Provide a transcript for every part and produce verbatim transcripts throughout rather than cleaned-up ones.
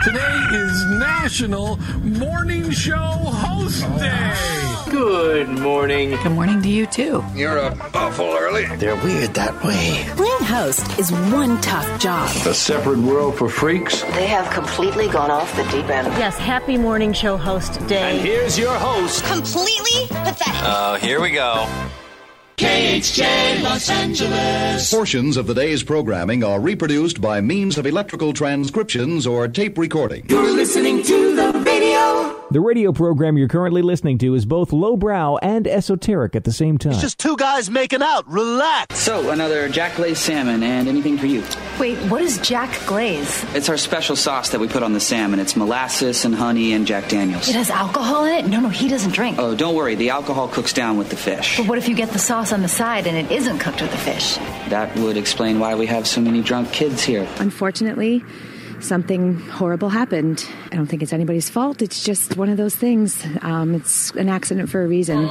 Today is National Morning Show Host Day. Good morning. Good morning to you, too. You're up awful early. They're weird that way. Playing host is one tough job. A separate world for freaks. They have completely gone off the deep end. Yes, happy morning show host day. And here's your host. Completely pathetic. Oh, here we go. K H J Los Angeles. Portions of the day's programming are reproduced by means of electrical transcriptions or tape recording. You're listening to the radio. The radio program you're currently listening to is both lowbrow and esoteric at the same time. It's just two guys making out. Relax. So, another Jack Glaze salmon and anything for you. Wait, what is Jack Glaze? It's our special sauce that we put on the salmon. It's molasses and honey and Jack Daniels. It has alcohol in it? No, no, he doesn't drink. Oh, don't worry. The alcohol cooks down with the fish. But what if you get the sauce on the side and it isn't cooked with the fish? That would explain why we have so many drunk kids here. Unfortunately, something horrible happened. I don't think it's anybody's fault. It's just one of those things. Um, it's an accident for a reason.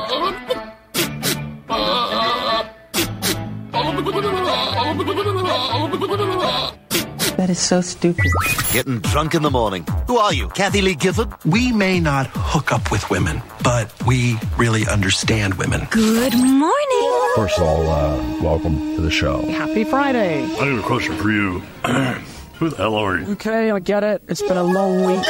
That is so stupid. Getting drunk in the morning. Who are you, Kathy Lee Gifford? We may not hook up with women, but we really understand women. Good morning. First of all, uh, welcome to the show. Happy Friday. I have a question for you. Who the hell are you? Okay, I get it. It's been a long week.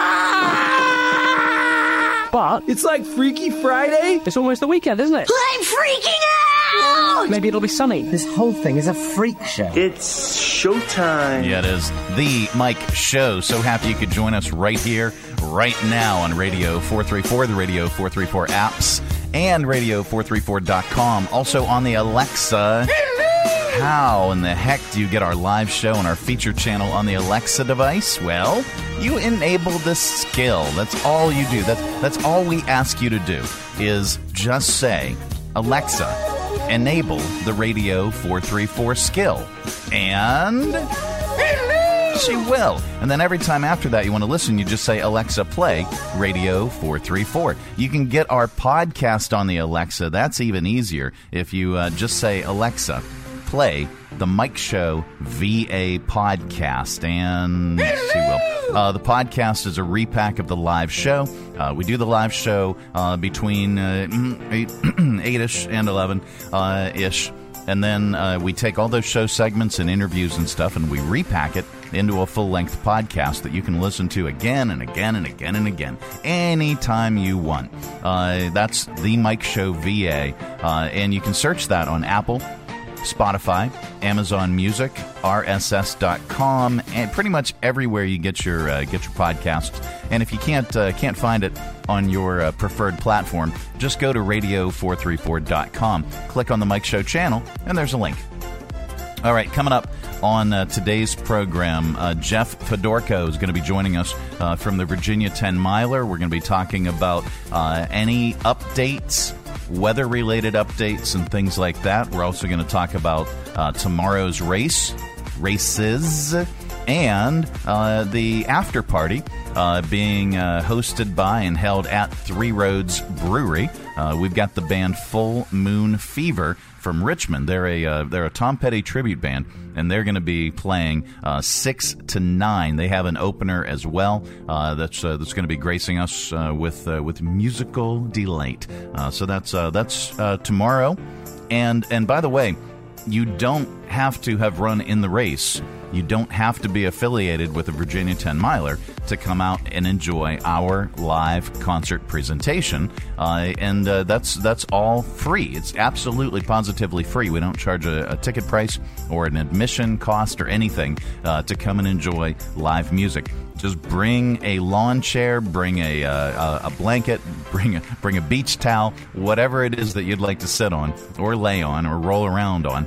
But it's like Freaky Friday. It's almost the weekend, isn't it? I'm freaking out! Maybe it'll be sunny. This whole thing is a freak show. It's showtime. Yeah, it is the Mike Show. So happy you could join us right here, right now on Radio four thirty-four, the Radio four thirty-four apps, and radio four thirty-four dot com. Also on the Alexa. How in the heck do you get our live show and our feature channel on the Alexa device? Well, you enable this skill. That's all you do. That's, that's all we ask you to do is just say, Alexa, enable the Radio four thirty-four skill. And she will. And then every time after that you want to listen, you just say, Alexa, play Radio four thirty-four. You can get our podcast on the Alexa. That's even easier if you uh, just say, Alexa, play the Mike Show V A podcast, and she will. Uh, the podcast is a repack of the live show. Uh, we do the live show uh, between uh, eight, eight-ish and eleven-ish, uh, and then uh, we take all those show segments and interviews and stuff, and we repack it into a full-length podcast that you can listen to again and again and again and again, anytime you want. Uh, that's the Mike Show V A, uh, and you can search that on Apple, Spotify, Amazon Music, R S S dot com, and pretty much everywhere you get your uh, get your podcasts. And if you can't uh, can't find it on your uh, preferred platform, just go to radio four thirty-four dot com, click on the Mike Show channel, and there's a link. All right, coming up on uh, today's program, uh, Jeff Fedorko is going to be joining us uh, from the Virginia ten miler. We're going to be talking about uh, any updates, weather-related updates and things like that. We're also going to talk about uh, tomorrow's race, races, and uh, the after party uh, being uh, hosted by and held at Three Roads Brewery. Uh, we've got the band Full Moon Fever from Richmond. They're a uh, they're a Tom Petty tribute band, and they're going to be playing uh, six to nine. They have an opener as well uh, that's uh, that's going to be gracing us uh, with uh, with musical delight. Uh, so that's uh, that's uh, tomorrow. And and by the way, you don't have to have run in the race. You don't have to be affiliated with the Virginia ten miler to come out and enjoy our live concert presentation. Uh, and uh, that's that's all free. It's absolutely positively free. We don't charge a, a ticket price or an admission cost or anything uh, to come and enjoy live music. Just bring a lawn chair, bring a uh, a blanket, bring a, bring a beach towel, whatever it is that you'd like to sit on or lay on or roll around on.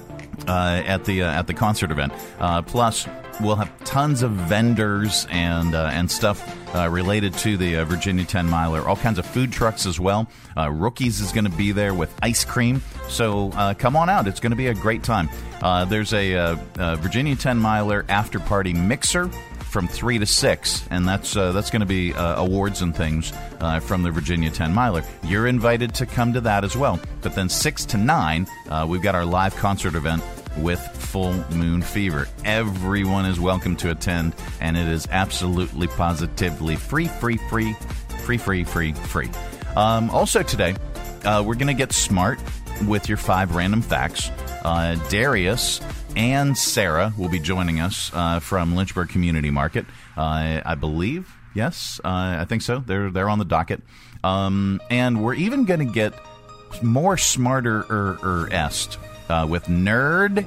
Uh, at the uh, at the concert event. Uh, plus, we'll have tons of vendors and uh, and stuff uh, related to the uh, Virginia ten miler. All kinds of food trucks as well. Uh, Rookies is going to be there with ice cream. So uh, come on out. It's going to be a great time. Uh, there's a, uh, a Virginia ten miler after party mixer from three to six, and that's uh, that's going to be uh, awards and things uh, from the Virginia ten miler. You're invited to come to that as well. But then six to nine, uh, we've got our live concert event with Full Moon Fever. Everyone is welcome to attend, and it is absolutely positively free, free, free, free, free, free, free. Um, also today, uh, we're going to get smart with your five random facts. Uh, Darius and Sarah will be joining us uh, from Lynchburg Community Market, uh, I believe. Yes, uh, I think so. They're they're on the docket, um, and we're even going to get more smarter er, er est uh, with Nerd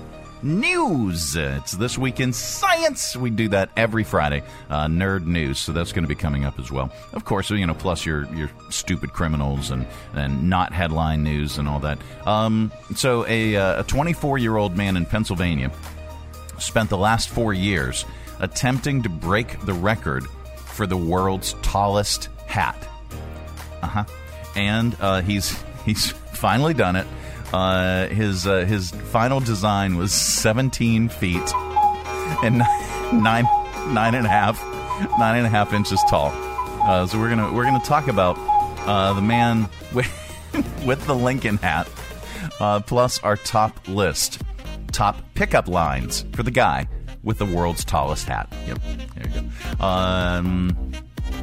News. It's This Week in Science. We do that every Friday. Uh, Nerd News. So that's going to be coming up as well. Of course, you know, plus your your stupid criminals and, and not headline news and all that. Um, so a a twenty-four-year-old man in Pennsylvania spent the last four years attempting to break the record for the world's tallest hat. Uh-huh. And uh, he's he's finally done it. Uh, his uh, his final design was seventeen feet and nine nine and a half nine and a half inches tall. Uh, so we're gonna we're gonna talk about uh, the man with, with the Lincoln hat, uh, plus our top list, top pickup lines for the guy with the world's tallest hat. Yep, there you go. Um,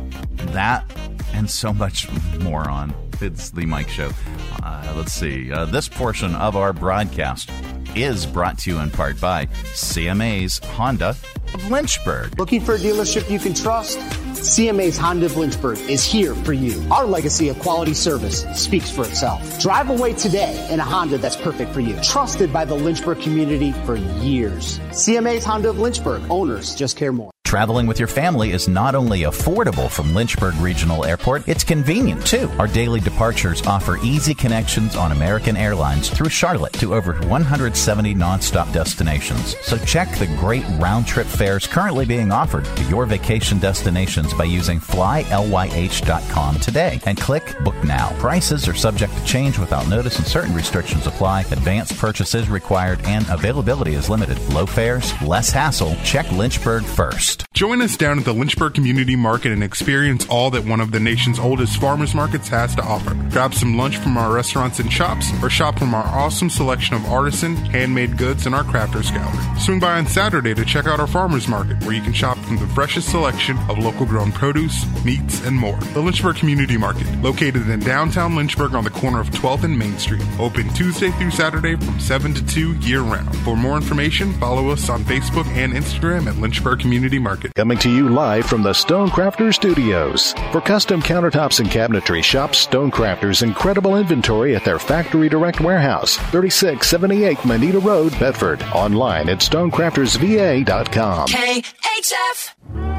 that and so much more on. It's the Mike Show. Uh, let's see. Uh, this portion of our broadcast is brought to you in part by C M A's Honda of Lynchburg. Looking for a dealership you can trust? C M A's Honda of Lynchburg is here for you. Our legacy of quality service speaks for itself. Drive away today in a Honda that's perfect for you. Trusted by the Lynchburg community for years. C M A's Honda of Lynchburg. Owners just care more. Traveling with your family is not only affordable from Lynchburg Regional Airport, it's convenient too. Our daily departures offer easy connections on American Airlines through Charlotte to over one hundred seventy nonstop destinations. So check the great round-trip fares currently being offered to your vacation destinations by using fly L Y H dot com today and click Book Now. Prices are subject to change without notice and certain restrictions apply. Advanced purchase is required and availability is limited. Low fares, less hassle. Check Lynchburg first. Join us down at the Lynchburg Community Market and experience all that one of the nation's oldest farmers markets has to offer. Grab some lunch from our restaurants and shops, or shop from our awesome selection of artisan, handmade goods in our crafters gallery. Swing by on Saturday to check out our farmers market, where you can shop from the freshest selection of local grown produce, meats, and more. The Lynchburg Community Market, located in downtown Lynchburg on the corner of twelfth and Main Street. Open Tuesday through Saturday from seven to two year round. For more information, follow us on Facebook and Instagram at Lynchburg Community Market. Coming to you live from the Stonecrafters Studios. For custom countertops and cabinetry, shop Stonecrafters' incredible inventory at their Factory Direct Warehouse, thirty-six seventy-eight Manita Road, Bedford. Online at stonecrafters v a dot com. K H F.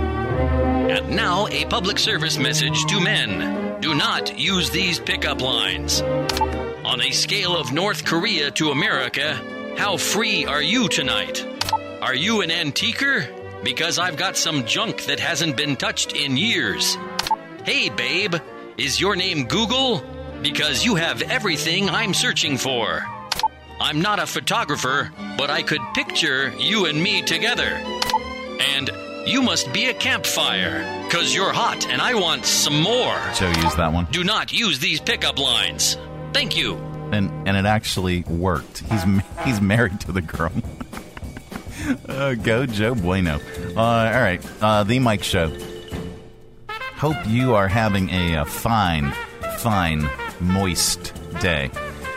And now a public service message to men. Do not use these pickup lines. On a scale of North Korea to America, how free are you tonight? Are you an antiquer? Because I've got some junk that hasn't been touched in years. Hey, babe, is your name Google? Because you have everything I'm searching for. I'm not a photographer, but I could picture you and me together. And you must be a campfire, because you're hot and I want some more. Joe used that one. Do not use these pickup lines. Thank you. And and it actually worked. He's he's married to the girl. Uh, go Joe Bueno. Uh, all right, uh, the Mike Show. Hope you are having a, a fine, fine, moist day.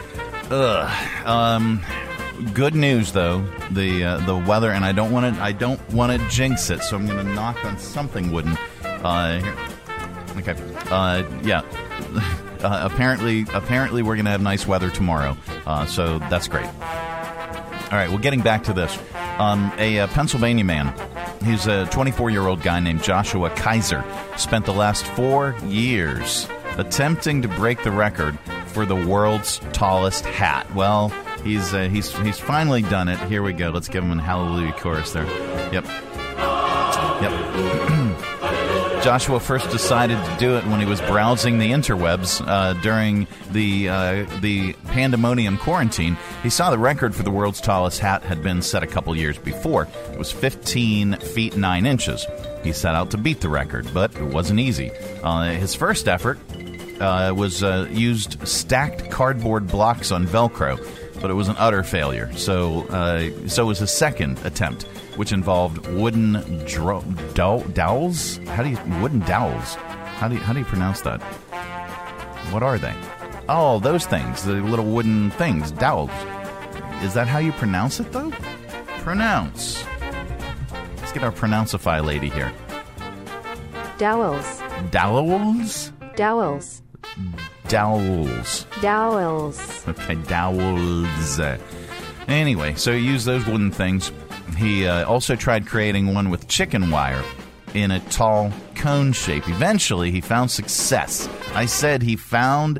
Ugh. Um, good news though, the uh, the weather, and I don't want to I don't want to jinx it, so I'm going to knock on something wooden. Uh, here. Okay. Uh, yeah. Uh, apparently, apparently we're going to have nice weather tomorrow, uh, so that's great. All right, well, getting back to this. Um, a, a Pennsylvania man, he's a twenty-four-year-old guy named Joshua Kaiser, spent the last four years attempting to break the record for the world's tallest hat. Well, he's uh, he's he's finally done it. Here we go. Let's give him a hallelujah chorus there. Yep. Yep. Joshua first decided to do it when he was browsing the interwebs uh, during the uh, the pandemonium quarantine. He saw the record for the world's tallest hat had been set a couple years before. It was fifteen feet nine inches. He set out to beat the record, but it wasn't easy. Uh, his first effort uh, was uh, used stacked cardboard blocks on Velcro but it was an utter failure. So, uh, so was his second attempt, which involved wooden dro- dow- dowels. How do you wooden dowels? How do you, how do you pronounce that? What are they? Oh, those things, the little wooden things, dowels. Is that how you pronounce it, though? Pronounce. Let's get our Pronounceify lady here. Dowels. Dowels? Dowels. Dowels. Dowels. Okay, dowels. Anyway, so he used those wooden things. He uh, also tried creating one with chicken wire in a tall cone shape. Eventually, he found success. I said he found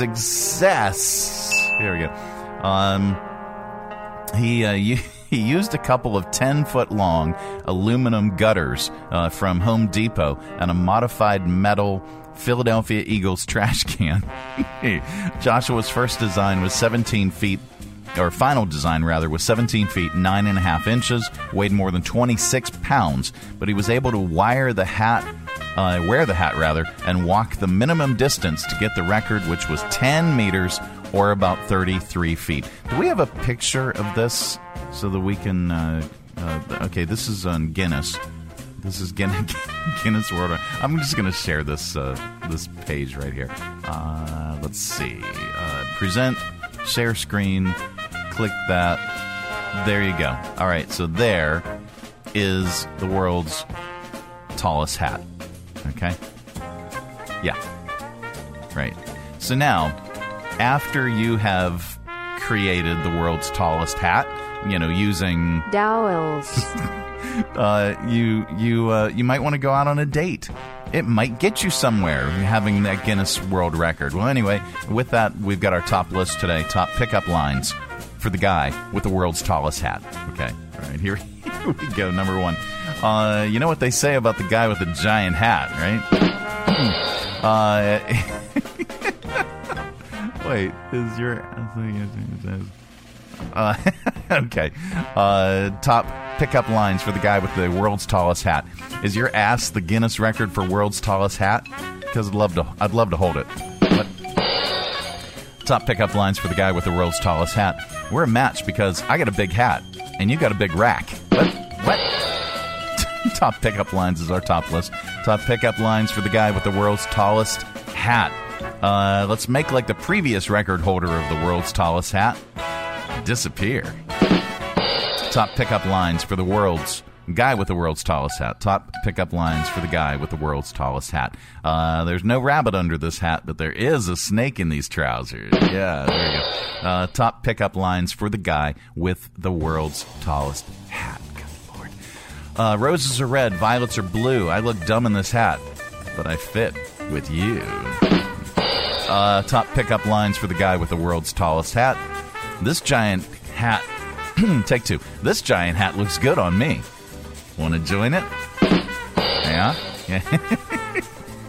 success. Here we go. Um, he uh, he used a couple of ten-foot-long aluminum gutters uh, from Home Depot and a modified metal Philadelphia Eagles trash can. Joshua's first design was seventeen feet, or final design rather, was seventeen feet, nine and a half inches, weighed more than twenty-six pounds, but he was able to wire the hat, uh, wear the hat rather, and walk the minimum distance to get the record, which was ten meters, or about thirty-three feet. Do we have a picture of this so that we can, uh, uh, okay, this is on Guinness. This is Guinness, Guinness World. I'm just going to share this uh, this page right here. Uh, let's see. Uh, present, share screen, click that. There you go. All right, so there is the world's tallest hat. Okay? Yeah. Right. So now, after you have created the world's tallest hat, you know, using dowels. Uh, you you uh, you might want to go out on a date. It might get you somewhere having that Guinness World Record. Well, anyway, with that, we've got our top list today. Top pickup lines for the guy with the world's tallest hat. Okay, all right, here, here we go. Number one. Uh, you know what they say about the guy with the giant hat, right? uh, wait, is your... Uh, okay. Uh, top pickup lines for the guy with the world's tallest hat. Is your ass the Guinness record for world's tallest hat? Because I'd love to. I'd love to hold it. But top pickup lines for the guy with the world's tallest hat. We're a match because I got a big hat and you got a big rack. What? What? Top pickup lines is our top list. Top pickup lines for the guy with the world's tallest hat. Uh, let's make like the previous record holder of the world's tallest hat disappear. Top pickup lines for the world's guy with the world's tallest hat. Top pickup lines for the guy with the world's tallest hat. Uh, there's no rabbit under this hat, but there is a snake in these trousers. Yeah, there you go. Uh, top pickup lines for the guy with the world's tallest hat. Good Lord. Uh, roses are red, violets are blue. I look dumb in this hat, but I fit with you. Uh, top pickup lines for the guy with the world's tallest hat. This giant hat, take two. This giant hat looks good on me. Want to join it? Yeah? Yeah.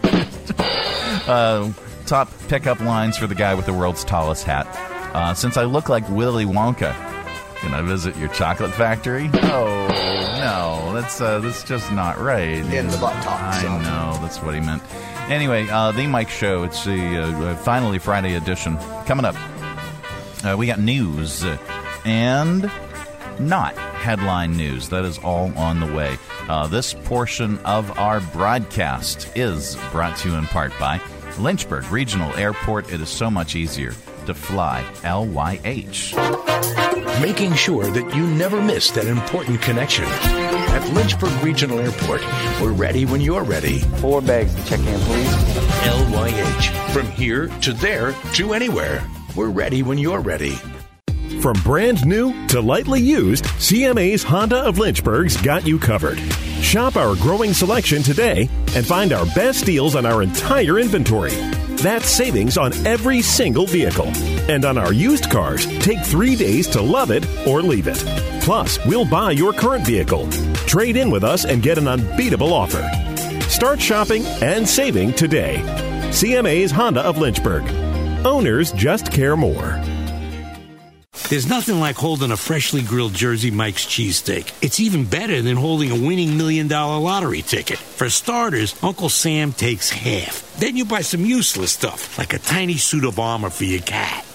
uh, top pickup lines for the guy with the world's tallest hat. Uh, since I look like Willy Wonka, can I visit your chocolate factory? Oh, no. That's, uh, that's just not right. In the butt talk. I know. That's what he meant. Anyway, uh, The Mike Show. It's the uh, finally Friday edition. Coming up. Uh, we got news and not headline news. That is all on the way. Uh, this portion of our broadcast is brought to you in part by Lynchburg Regional Airport. It is so much easier to fly L Y H. Making sure that you never miss that important connection. At Lynchburg Regional Airport, we're ready when you're ready. Four bags to check in, please. L Y H. From here to there to anywhere. We're ready when you're ready. From brand new to lightly used, C M A's Honda of Lynchburg's got you covered. Shop our growing selection today and find our best deals on our entire inventory. That's savings on every single vehicle. And on our used cars, take three days to love it or leave it. Plus, we'll buy your current vehicle. Trade in with us and get an unbeatable offer. Start shopping and saving today. C M A's Honda of Lynchburg. Owners just care more. There's nothing like holding a freshly grilled Jersey Mike's cheesesteak. It's even better than holding a winning million dollar lottery ticket. For starters, Uncle Sam takes half. Then you buy some useless stuff, like a tiny suit of armor for your cat.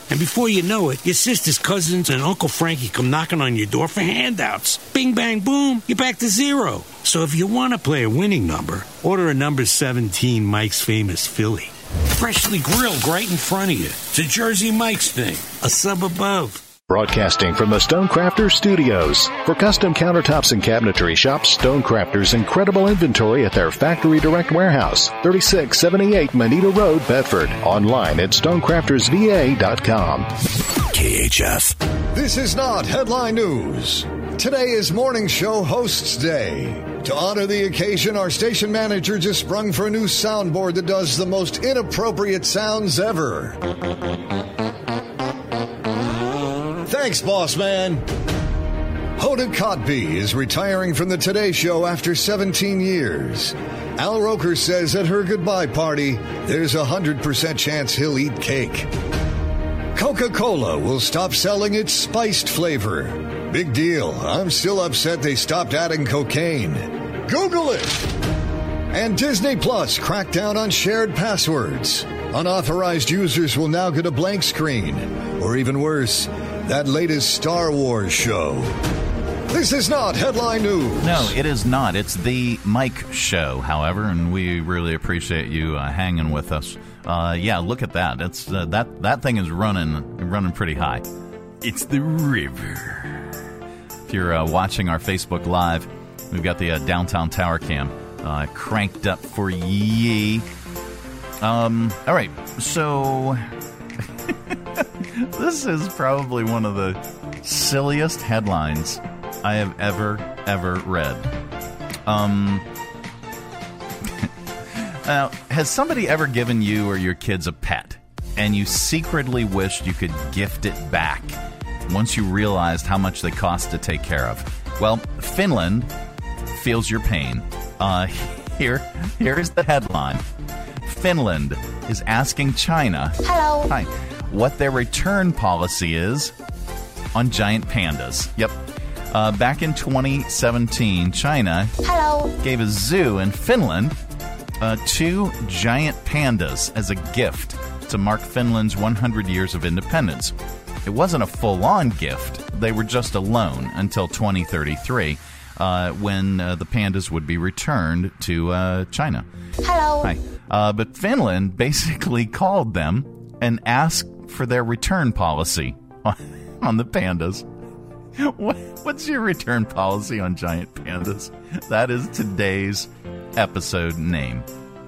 And before you know it, your sister's cousins and Uncle Frankie come knocking on your door for handouts. Bing, bang, boom, you're back to zero. So if you want to play a winning number, order a number seventeen Mike's Famous Philly. Freshly grilled right in front of you. It's a Jersey Mike's thing, a sub above. Broadcasting from the Stonecrafters Studios. For custom countertops and cabinetry, shop Stonecrafters' incredible inventory at their Factory Direct Warehouse, thirty-six seventy-eight Moneta Road, Bedford. Online at stonecrafters v a dot com. K H F. This is not headline news. Today is Morning Show Hosts Day. To honor the occasion, our station manager just sprung for a new soundboard that does the most inappropriate sounds ever. Thanks, boss man. Hoda Kotb is retiring from the Today Show after seventeen years. Al Roker says at her goodbye party, there's a one hundred percent chance he'll eat cake. Coca-Cola will stop selling its spiced flavor. Big deal. I'm still upset they stopped adding cocaine. Google it. And Disney Plus cracked down on shared passwords. Unauthorized users will now get a blank screen. Or even worse, that latest Star Wars show. This is not headline news. No, it is not. It's the Mike Show, however, and we really appreciate you uh, hanging with us. Uh, yeah, look at that. It's uh, that that thing is running running pretty high. It's the river. If you're uh, watching our Facebook Live, we've got the uh, Downtown Tower Cam uh, cranked up for ye. Um, all right, so this is probably one of the silliest headlines I have ever, ever read. Um, now, has somebody ever given you or your kids a pet, and you secretly wished you could gift it back once you realized how much they cost to take care of? Well, Finland feels your pain. Uh, here, here's the headline. Finland is asking China Hello. Hi, what their return policy is on giant pandas. Yep. Uh, back in twenty seventeen, China Hello. gave a zoo in Finland uh, two giant pandas as a gift to mark Finland's one hundred years of independence. It wasn't a full-on gift. They were just a loan until twenty thirty-three, uh, when uh, the pandas would be returned to uh, China. Hello. Hi. Uh, but Finland basically called them and asked for their return policy on, on the pandas. What, what's your return policy on giant pandas? That is today's episode name.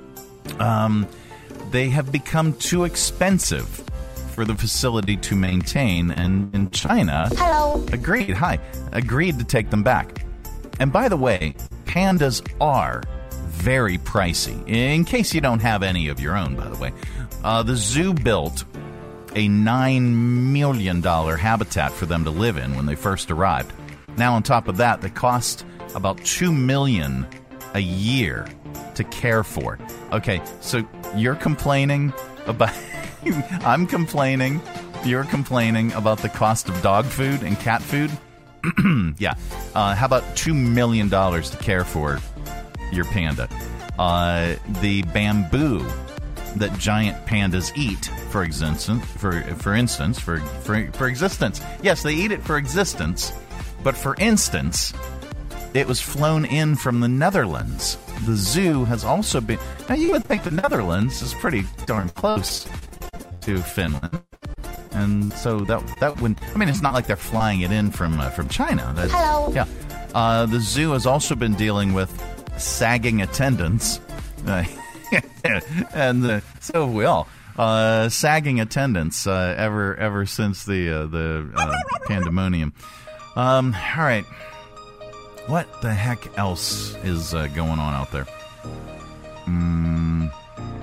Um, they have become too expensive for the facility to maintain, and in China, Hello. agreed, hi, agreed to take them back. And by the way, pandas are very pricey. In case you don't have any of your own, by the way, uh, the zoo built a nine million dollars habitat for them to live in when they first arrived. Now, on top of that, they cost about two million dollars a year to care for. Okay, so you're complaining about... I'm complaining, you're complaining about the cost of dog food and cat food? Yeah. Uh, how about two million dollars to care for your panda? Uh, the bamboo that giant pandas eat, for instance, for for instance, for, for for existence. Yes, they eat it for existence, but for instance, it was flown in from the Netherlands. The zoo has also been... Now, you would think the Netherlands is pretty darn close to Finland, and so that that would... I mean, it's not like they're flying it in from uh, from China. That's, Hello. Yeah. Uh, the zoo has also been dealing with sagging attendants. Uh, and uh, so have we all. Uh, sagging attendants uh, ever ever since the uh, the uh, pandemonium. Um, all right, what the heck else is uh, going on out there? Mm.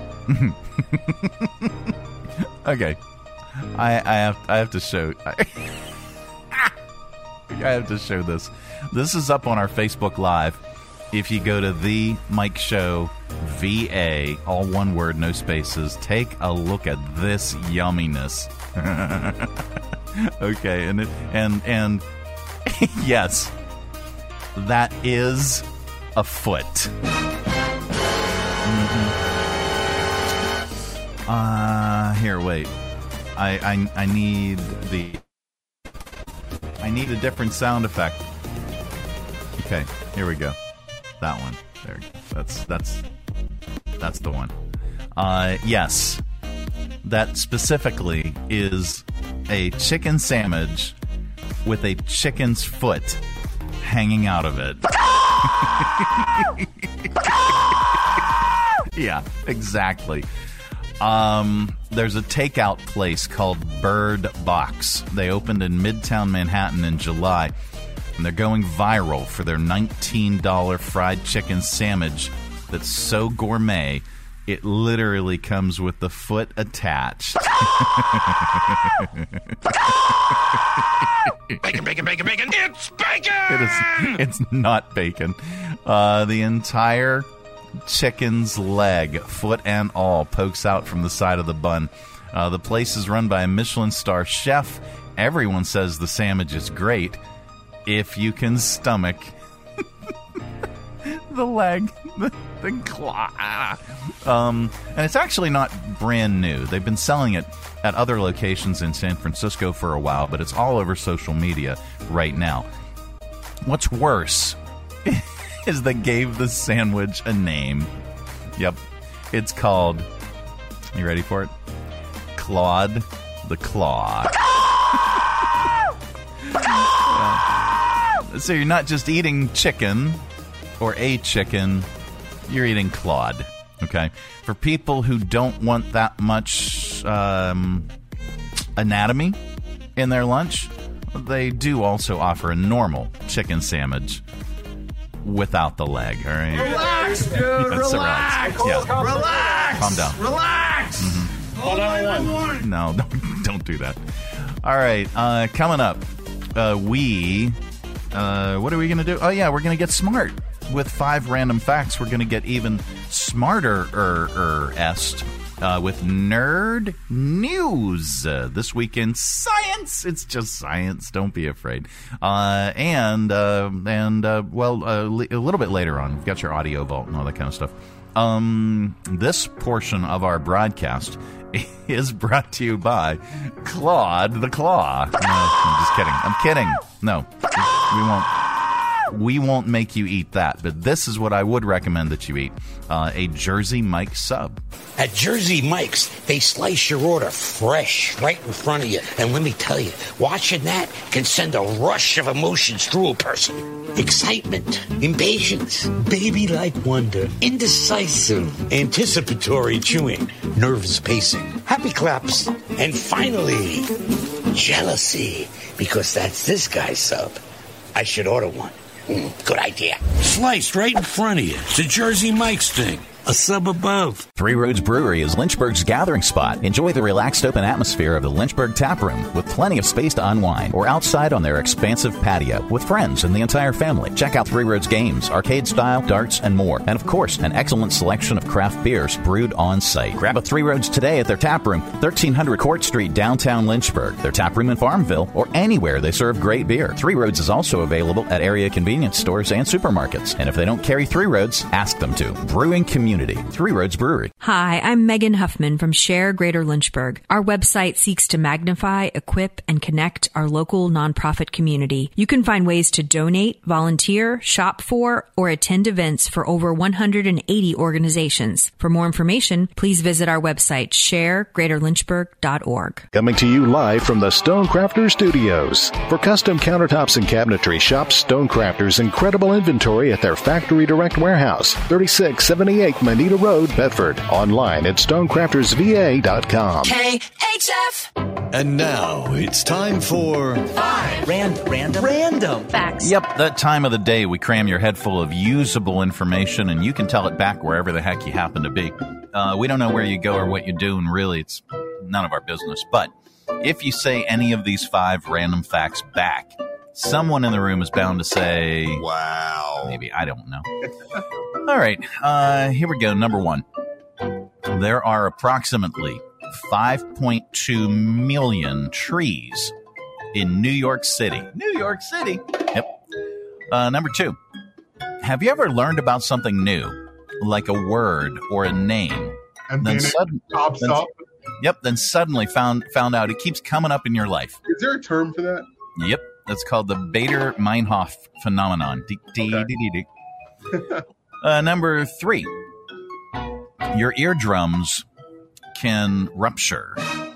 Okay, I I have I have to show I, I have to show this. This is up on our Facebook Live. If you go to The Mike Show V A, all one word, no spaces, take a look at this yumminess. Okay, and it, and and yes, that is a foot. Mm-hmm. Uh, here, wait. I, I I need the I need a different sound effect. Okay, here we go. That one. There. That's that's that's the one. Uh, yes, that specifically is a chicken sandwich with a chicken's foot hanging out of it. Yeah, exactly. Um, there's a takeout place called Bird Box. They opened in Midtown Manhattan in July, and they're going viral for their nineteen dollars fried chicken sandwich that's so gourmet, it literally comes with the foot attached. Bacon, bacon, bacon, bacon. It's bacon! It is, it's not bacon. Uh, the entire chicken's leg, foot and all, pokes out from the side of the bun. Uh, the place is run by a Michelin star chef. Everyone says the sandwich is great if you can stomach the leg, the, the claw. Um, and it's actually not brand new. They've been selling it at other locations in San Francisco for a while, but it's all over social media right now. What's worse is they gave the sandwich a name. Yep. It's called, you ready for it? Claude the Claw. uh, so you're not just eating chicken or a chicken, you're eating Claude. Okay? For people who don't want that much um, anatomy in their lunch, they do also offer a normal chicken sandwich without the leg, all right? Relax, dude. Yes, relax. yeah. Relax. Calm down. Relax. Mm-hmm. Hold on one. No, don't, don't do that. All right, uh, coming up, uh, we, uh, what are we going to do? Oh, yeah, we're going to get smart with five random facts. We're going to get even smarter-er-est uh, with nerd news. Uh, this week in science. It's just science. Don't be afraid. Uh, and, uh, and uh, well, uh, li- a little bit later on, we've got your audio vault and all that kind of stuff. Um, this portion of our broadcast is brought to you by Claude the Claw. No, I'm just kidding. I'm kidding. No, we won't. We won't make you eat that, but this is what I would recommend that you eat. Uh, a Jersey Mike's sub. At Jersey Mike's, they slice your order fresh right in front of you. And let me tell you, watching that can send a rush of emotions through a person. Excitement, impatience, baby-like wonder, indecisive, anticipatory chewing, nervous pacing, happy claps, and finally, jealousy, because that's this guy's sub. I should order one. Mm, good idea. Sliced right in front of you. It's a Jersey Mike's thing. A sub above. Three Roads Brewery is Lynchburg's gathering spot. Enjoy the relaxed open atmosphere of the Lynchburg Tap Room with plenty of space to unwind, or outside on their expansive patio with friends and the entire family. Check out Three Roads games, arcade style, darts, and more. And of course, an excellent selection of craft beers brewed on site. Grab a Three Roads today at their tap room, thirteen hundred Court Street, downtown Lynchburg, their tap room in Farmville, or anywhere they serve great beer. Three Roads is also available at area convenience stores and supermarkets. And if they don't carry Three Roads, ask them to. Brewing Community. Three Roads Brewery. Hi, I'm Megan Huffman from Share Greater Lynchburg. Our website seeks to magnify, equip, and connect our local nonprofit community. You can find ways to donate, volunteer, shop for, or attend events for over one hundred eighty organizations. For more information, please visit our website, share greater lynchburg dot org. Coming to you live from the Stonecrafter Studios. For custom countertops and cabinetry, shop Stonecrafter's incredible inventory at their Factory Direct Warehouse, thirty-six seventy-eight Manita Road, Bedford. Online at stonecrafters v a dot com. K H F. And now it's time for Five Random Random Random Facts. Yep, that time of the day we cram your head full of usable information, and you can tell it back wherever the heck you happen to be. Uh, we don't know where you go or what you do, and really it's none of our business. But if you say any of these five random facts back, someone in the room is bound to say, wow. Maybe, I don't know. All right, uh, here we go. Number one. There are approximately five point two million trees in New York City. New York City? Yep. Uh, number two. Have you ever learned about something new, like a word or a name? And then then it sudden, pops then, up. Yep. Then suddenly found found out it keeps coming up in your life. Is there a term for that? Yep. That's called the Bader-Meinhof phenomenon. D- d- Okay. d- d- d. uh, number three, your eardrums can rupture.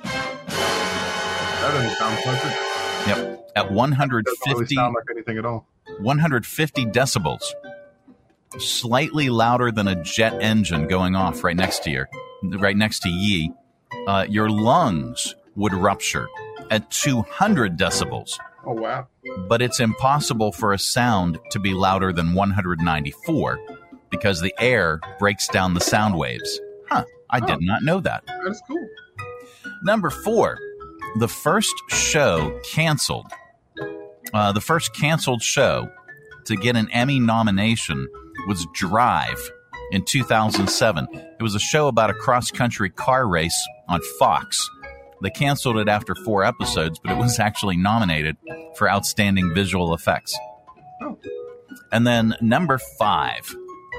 That doesn't sound pleasant. Yep. At one hundred Doesn't really fifty, sound like anything at all. one hundred fifty decibels, slightly louder than a jet engine going off right next to you, right next to ye, uh, your lungs would rupture at two hundred decibels. Oh, wow. But it's impossible for a sound to be louder than one hundred ninety-four because the air breaks down the sound waves. Huh, I did Oh. not know that. That's cool. Number four, the first show canceled. Uh, the first canceled show to get an Emmy nomination was Drive in two thousand seven. It was a show about a cross-country car race on Fox. They canceled it after four episodes, but it was actually nominated for Outstanding Visual Effects. Oh. And then number five,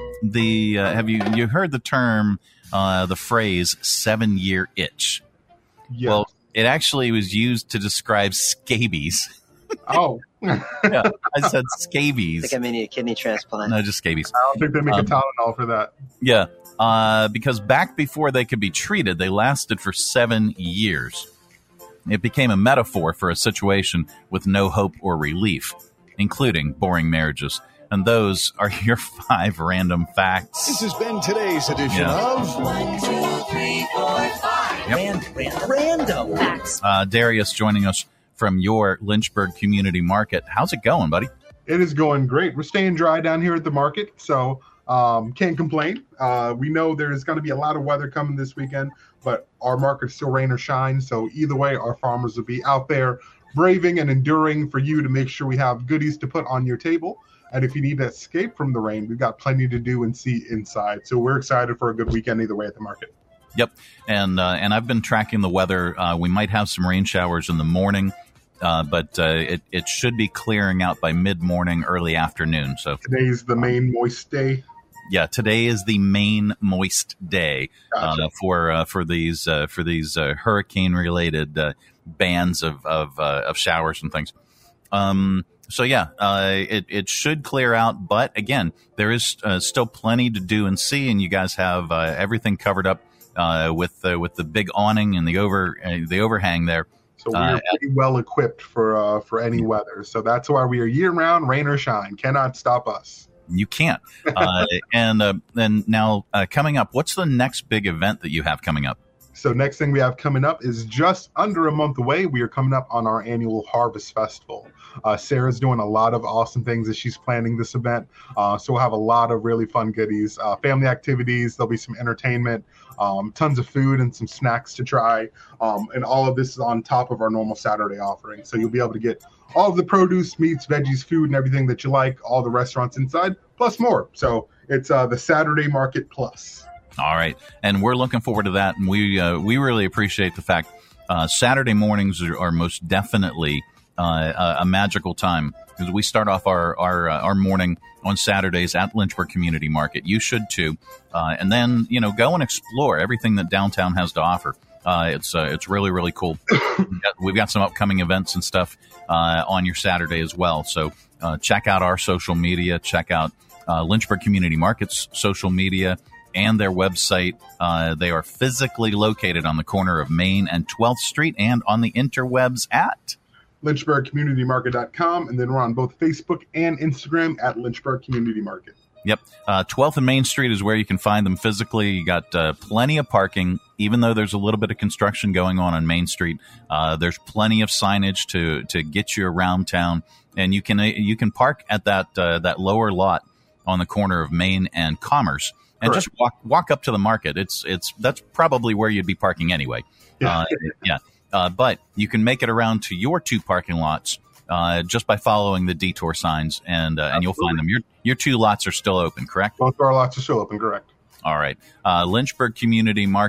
the uh, have you you heard the term, uh, the phrase seven-year itch? Yes. Well, it actually was used to describe scabies. Oh. Yeah, I said scabies. I think I may need a kidney transplant. No, just scabies. I don't think they make Um, a Tylenol for that. Yeah, uh, because back before they could be treated, they lasted for seven years. It became a metaphor for a situation with no hope or relief, including boring marriages. And those are your five random facts. This has been today's edition Yeah. of One, two, three, four, five. Yep. Random. Random. Random. Facts. Uh, Darius joining us from your Lynchburg Community Market. How's it going, buddy? It is going great. We're staying dry down here at the market, so um, can't complain. Uh, we know there's going to be a lot of weather coming this weekend, but our market's still rain or shine. So either way, our farmers will be out there braving and enduring for you to make sure we have goodies to put on your table. And if you need to escape from the rain, we've got plenty to do and see inside. So we're excited for a good weekend either way at the market. Yep, and uh, and I've been tracking the weather. Uh, we might have some rain showers in the morning, uh, but uh, it it should be clearing out by mid morning, early afternoon. So Today's the main moist day. yeah, today is the main moist day Gotcha. uh, for uh, for these uh, for these uh, hurricane related uh, bands of of, uh, of showers and things. Um, so yeah, uh, it it should clear out, but again, there is uh, still plenty to do and see, and you guys have uh, everything covered up uh, with uh, with the big awning and the over uh, the overhang there. So we're Uh, pretty well equipped for uh, for any weather. So that's why we are year round, rain or shine. Cannot stop us. You can't. Uh, and uh, then now uh, coming up, what's the next big event that you have coming up? So next thing we have coming up is just under a month away. We are coming up on our annual Harvest Festival. Uh, Sarah's doing a lot of awesome things as she's planning this event. Uh, so we'll have a lot of really fun goodies, uh, family activities. There'll be some entertainment, um, tons of food and some snacks to try. Um, and all of this is on top of our normal Saturday offering. So you'll be able to get all of the produce, meats, veggies, food, and everything that you like, all the restaurants inside, plus more. So it's uh, the Saturday Market Plus. All right, and we're looking forward to that, and we uh, we really appreciate the fact uh, Saturday mornings are, are most definitely uh, a, a magical time because we start off our our uh, our morning on Saturdays at Lynchburg Community Market. You should too, uh, and then you know go and explore everything that downtown has to offer. Uh, it's uh, it's really really cool. We've got, we've got some upcoming events and stuff uh, on your Saturday as well. So uh, check out our social media. Check out uh, Lynchburg Community Market's social media and their website. Uh, they are physically located on the corner of Main and twelfth Street and on the interwebs at Lynchburg Community Market dot com, and then we're on both Facebook and Instagram at Lynchburg Community Market. Yep. Uh, twelfth and Main Street is where you can find them physically. You got uh, plenty of parking, even though there's a little bit of construction going on on Main Street. Uh, there's plenty of signage to to get you around town, and you can uh, you can park at that uh, that lower lot on the corner of Main and Commerce, and Correct. just walk walk up to the market. It's it's that's probably where you'd be parking anyway. Yeah. Uh, yeah. Uh, but you can make it around to your two parking lots uh, just by following the detour signs, and uh, and you'll find them. Your your two lots are still open, correct? Both of our lots are still open, correct. All right. Uh, Lynchburg Community Market.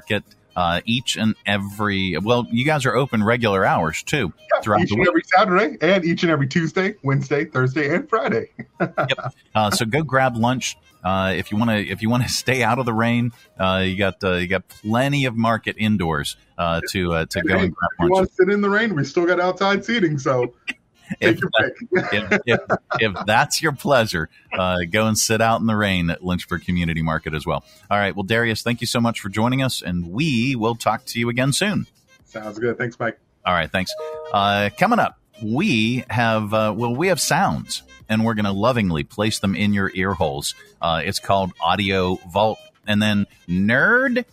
uh, each and every. Well, you guys are open regular hours too. Yeah, throughout each the and week. every Saturday, and each and every Tuesday, Wednesday, Thursday, and Friday. Yep. Uh, so go grab lunch. Uh, if you want to, if you want to stay out of the rain, uh, you got uh, you got plenty of market indoors uh, to uh, to And go hey, and grab if you lunch. want to sit in the rain, we still got outside seating, so If, take your pick. if, if, if that's your pleasure, uh, go and sit out in the rain at Lynchburg Community Market as well. All right. Well, Darius, thank you so much for joining us, and we will talk to you again soon. Sounds good. Thanks, Mike. All right. Thanks. Uh, coming up, we have uh, well, we have sounds, and we're going to lovingly place them in your ear holes. Uh, it's called Audio Vault, and then Nerd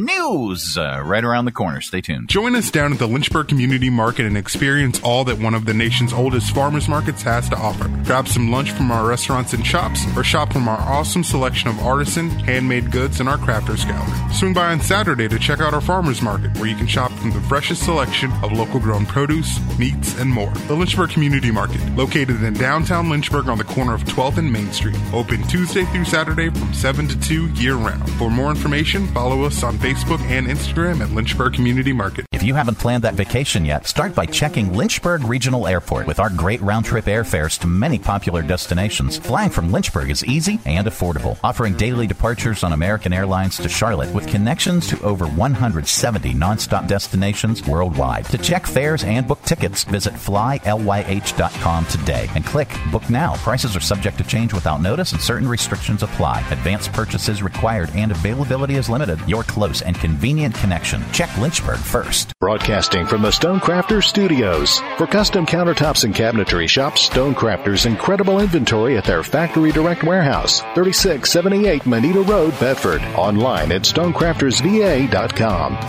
News uh, right around the corner. Stay tuned. Join us down at the Lynchburg Community Market and experience all that one of the nation's oldest farmers markets has to offer. Grab some lunch from our restaurants and shops, or shop from our awesome selection of artisan, handmade goods in our crafters gallery. Swing by on Saturday to check out our farmers market, where you can shop from the freshest selection of local grown produce, meats, and more. The Lynchburg Community Market, located in downtown Lynchburg on the corner of twelfth and Main Street. Open Tuesday through Saturday from seven to two year round. For more information, follow us on Facebook and Instagram at Lynchburg Community Market. If you haven't planned that vacation yet, start by checking Lynchburg Regional Airport. With our great round-trip airfares to many popular destinations, flying from Lynchburg is easy and affordable, offering daily departures on American Airlines to Charlotte with connections to over one hundred seventy nonstop destinations worldwide. To check fares and book tickets, visit fly ly h dot com today and click Book Now. Prices are subject to change without notice and certain restrictions apply. Advanced purchases required and availability is limited. Your close and convenient connection. Check Lynchburg first. Broadcasting from the Stonecrafters Studios. For custom countertops and cabinetry, shop Stonecrafters' incredible inventory at their Factory Direct Warehouse, thirty-six seventy-eight Manita Road, Bedford. Online at stonecrafters v a dot com.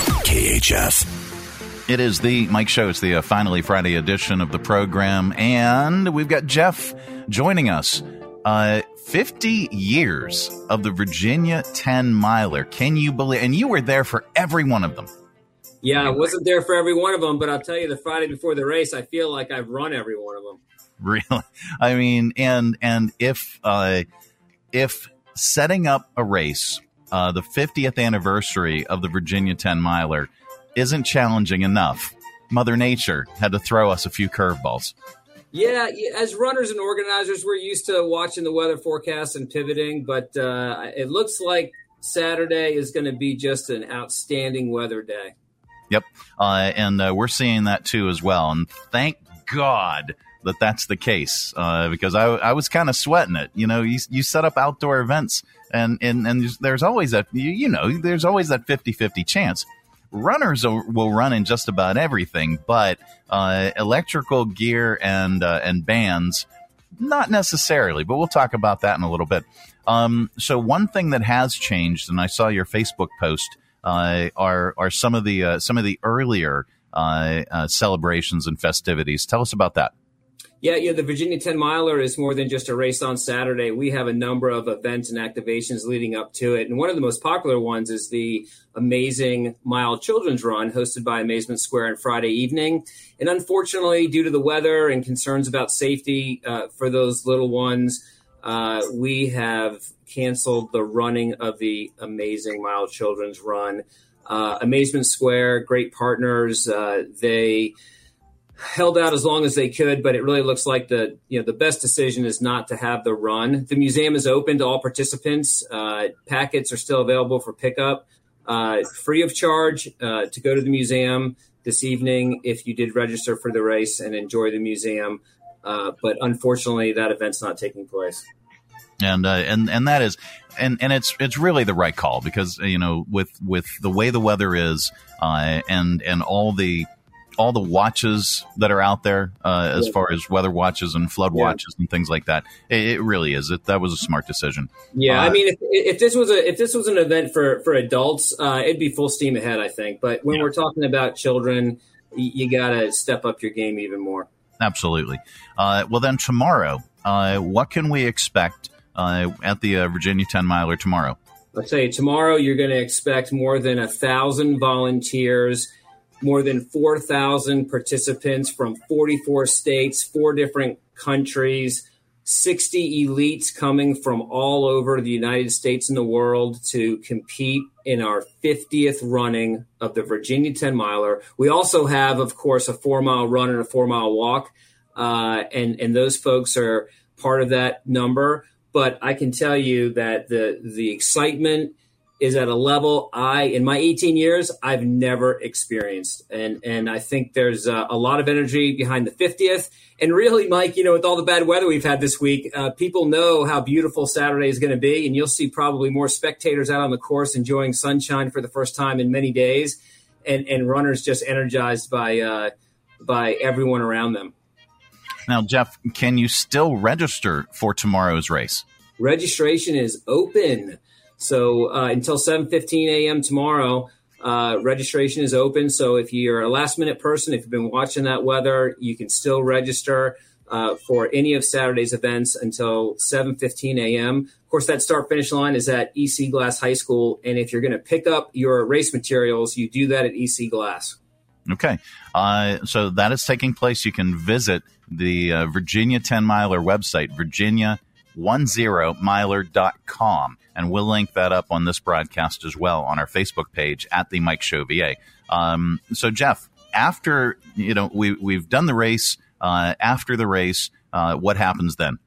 K H F. It is the Mike Show. It's the uh, finally Friday edition of the program, and we've got Jeff joining us. Uh, fifty years of the Virginia ten miler. Can you believe? And you were there for every one of them. Yeah, I wasn't there for every one of them, but I'll tell you, the Friday before the race, I feel like I've run every one of them. Really? I mean, and and if uh, if setting up a race, uh, the fiftieth anniversary of the Virginia ten miler isn't challenging enough, Mother Nature had to throw us a few curveballs. Yeah, as runners and organizers, we're used to watching the weather forecast and pivoting, but uh, it looks like Saturday is going to be just an outstanding weather day. Yep, uh, and uh, we're seeing that too as well, and thank God that that's the case, uh, because I, I was kind of sweating it. You know, you, you set up outdoor events, and, and, and there's always that, you, you know, there's always that fifty-fifty chance. Runners will run in just about everything, but uh, electrical gear and uh, and bands, not necessarily. But we'll talk about that in a little bit. Um, so one thing that has changed, and I saw your Facebook post, uh, are are some of the uh, some of the earlier uh, uh, celebrations and festivities. Tell us about that. Yeah, yeah, the Virginia ten miler is more than just a race on Saturday. We have a number of events and activations leading up to it. And one of the most popular ones is the amazing Mile Children's Run hosted by Amazement Square on Friday evening. And unfortunately, due to the weather and concerns about safety uh, for those little ones, uh, we have canceled the running of the amazing Mile Children's Run. Uh, Amazement Square, great partners. Uh, they held out as long as they could, but it really looks like the you know the best decision is not to have the run. The museum is open to all participants. Uh, packets are still available for pickup, uh, free of charge uh, to go to the museum this evening if you did register for the race and enjoy the museum. Uh, but unfortunately, that event's not taking place. And uh, and and that is and, and it's it's really the right call because you know with with the way the weather is uh, and and all the all the watches that are out there uh, as far as weather watches and flood yeah. watches and things like that. It, it really is. It, that was a smart decision. Yeah. Uh, I mean, if, if this was a, if this was an event for, for adults, uh, it'd be full steam ahead, I think. But when yeah. we're talking about children, you, you got to step up your game even more. Absolutely. Uh, well, then tomorrow, uh, what can we expect uh, at the uh, Virginia ten miler tomorrow? Let's say tomorrow, you're going to expect more than a thousand volunteers, more than four thousand participants from forty-four states, four different countries, sixty elites coming from all over the United States and the world to compete in our fiftieth running of the Virginia ten miler. We also have, of course, a four mile run and a four mile walk. Uh, and, and those folks are part of that number. But I can tell you that the, the excitement is at a level I, in my eighteen years, I've never experienced. And, and I think there's a, a lot of energy behind the fiftieth. And really, Mike, you know, with all the bad weather we've had this week, uh, people know how beautiful Saturday is going to be. And you'll see probably more spectators out on the course enjoying sunshine for the first time in many days, and, and runners just energized by, uh, by everyone around them. Now, Jeff, can you still register for tomorrow's race? Registration is open. So uh, until seven fifteen a.m. tomorrow, uh, registration is open. So if you're a last-minute person, if you've been watching that weather, you can still register uh, for any of Saturday's events until seven fifteen a.m. Of course, that start-finish line is at E C Glass High School. And if you're going to pick up your race materials, you do that at E C Glass. Okay. Uh, so that is taking place. You can visit the uh, Virginia ten miler website, virginia ten miler dot com. And we'll link that up on this broadcast as well on our Facebook page at the Mike Show V A. Um, so, Jeff, after, you know, we, we've done the race, uh, after the race, uh, what happens then?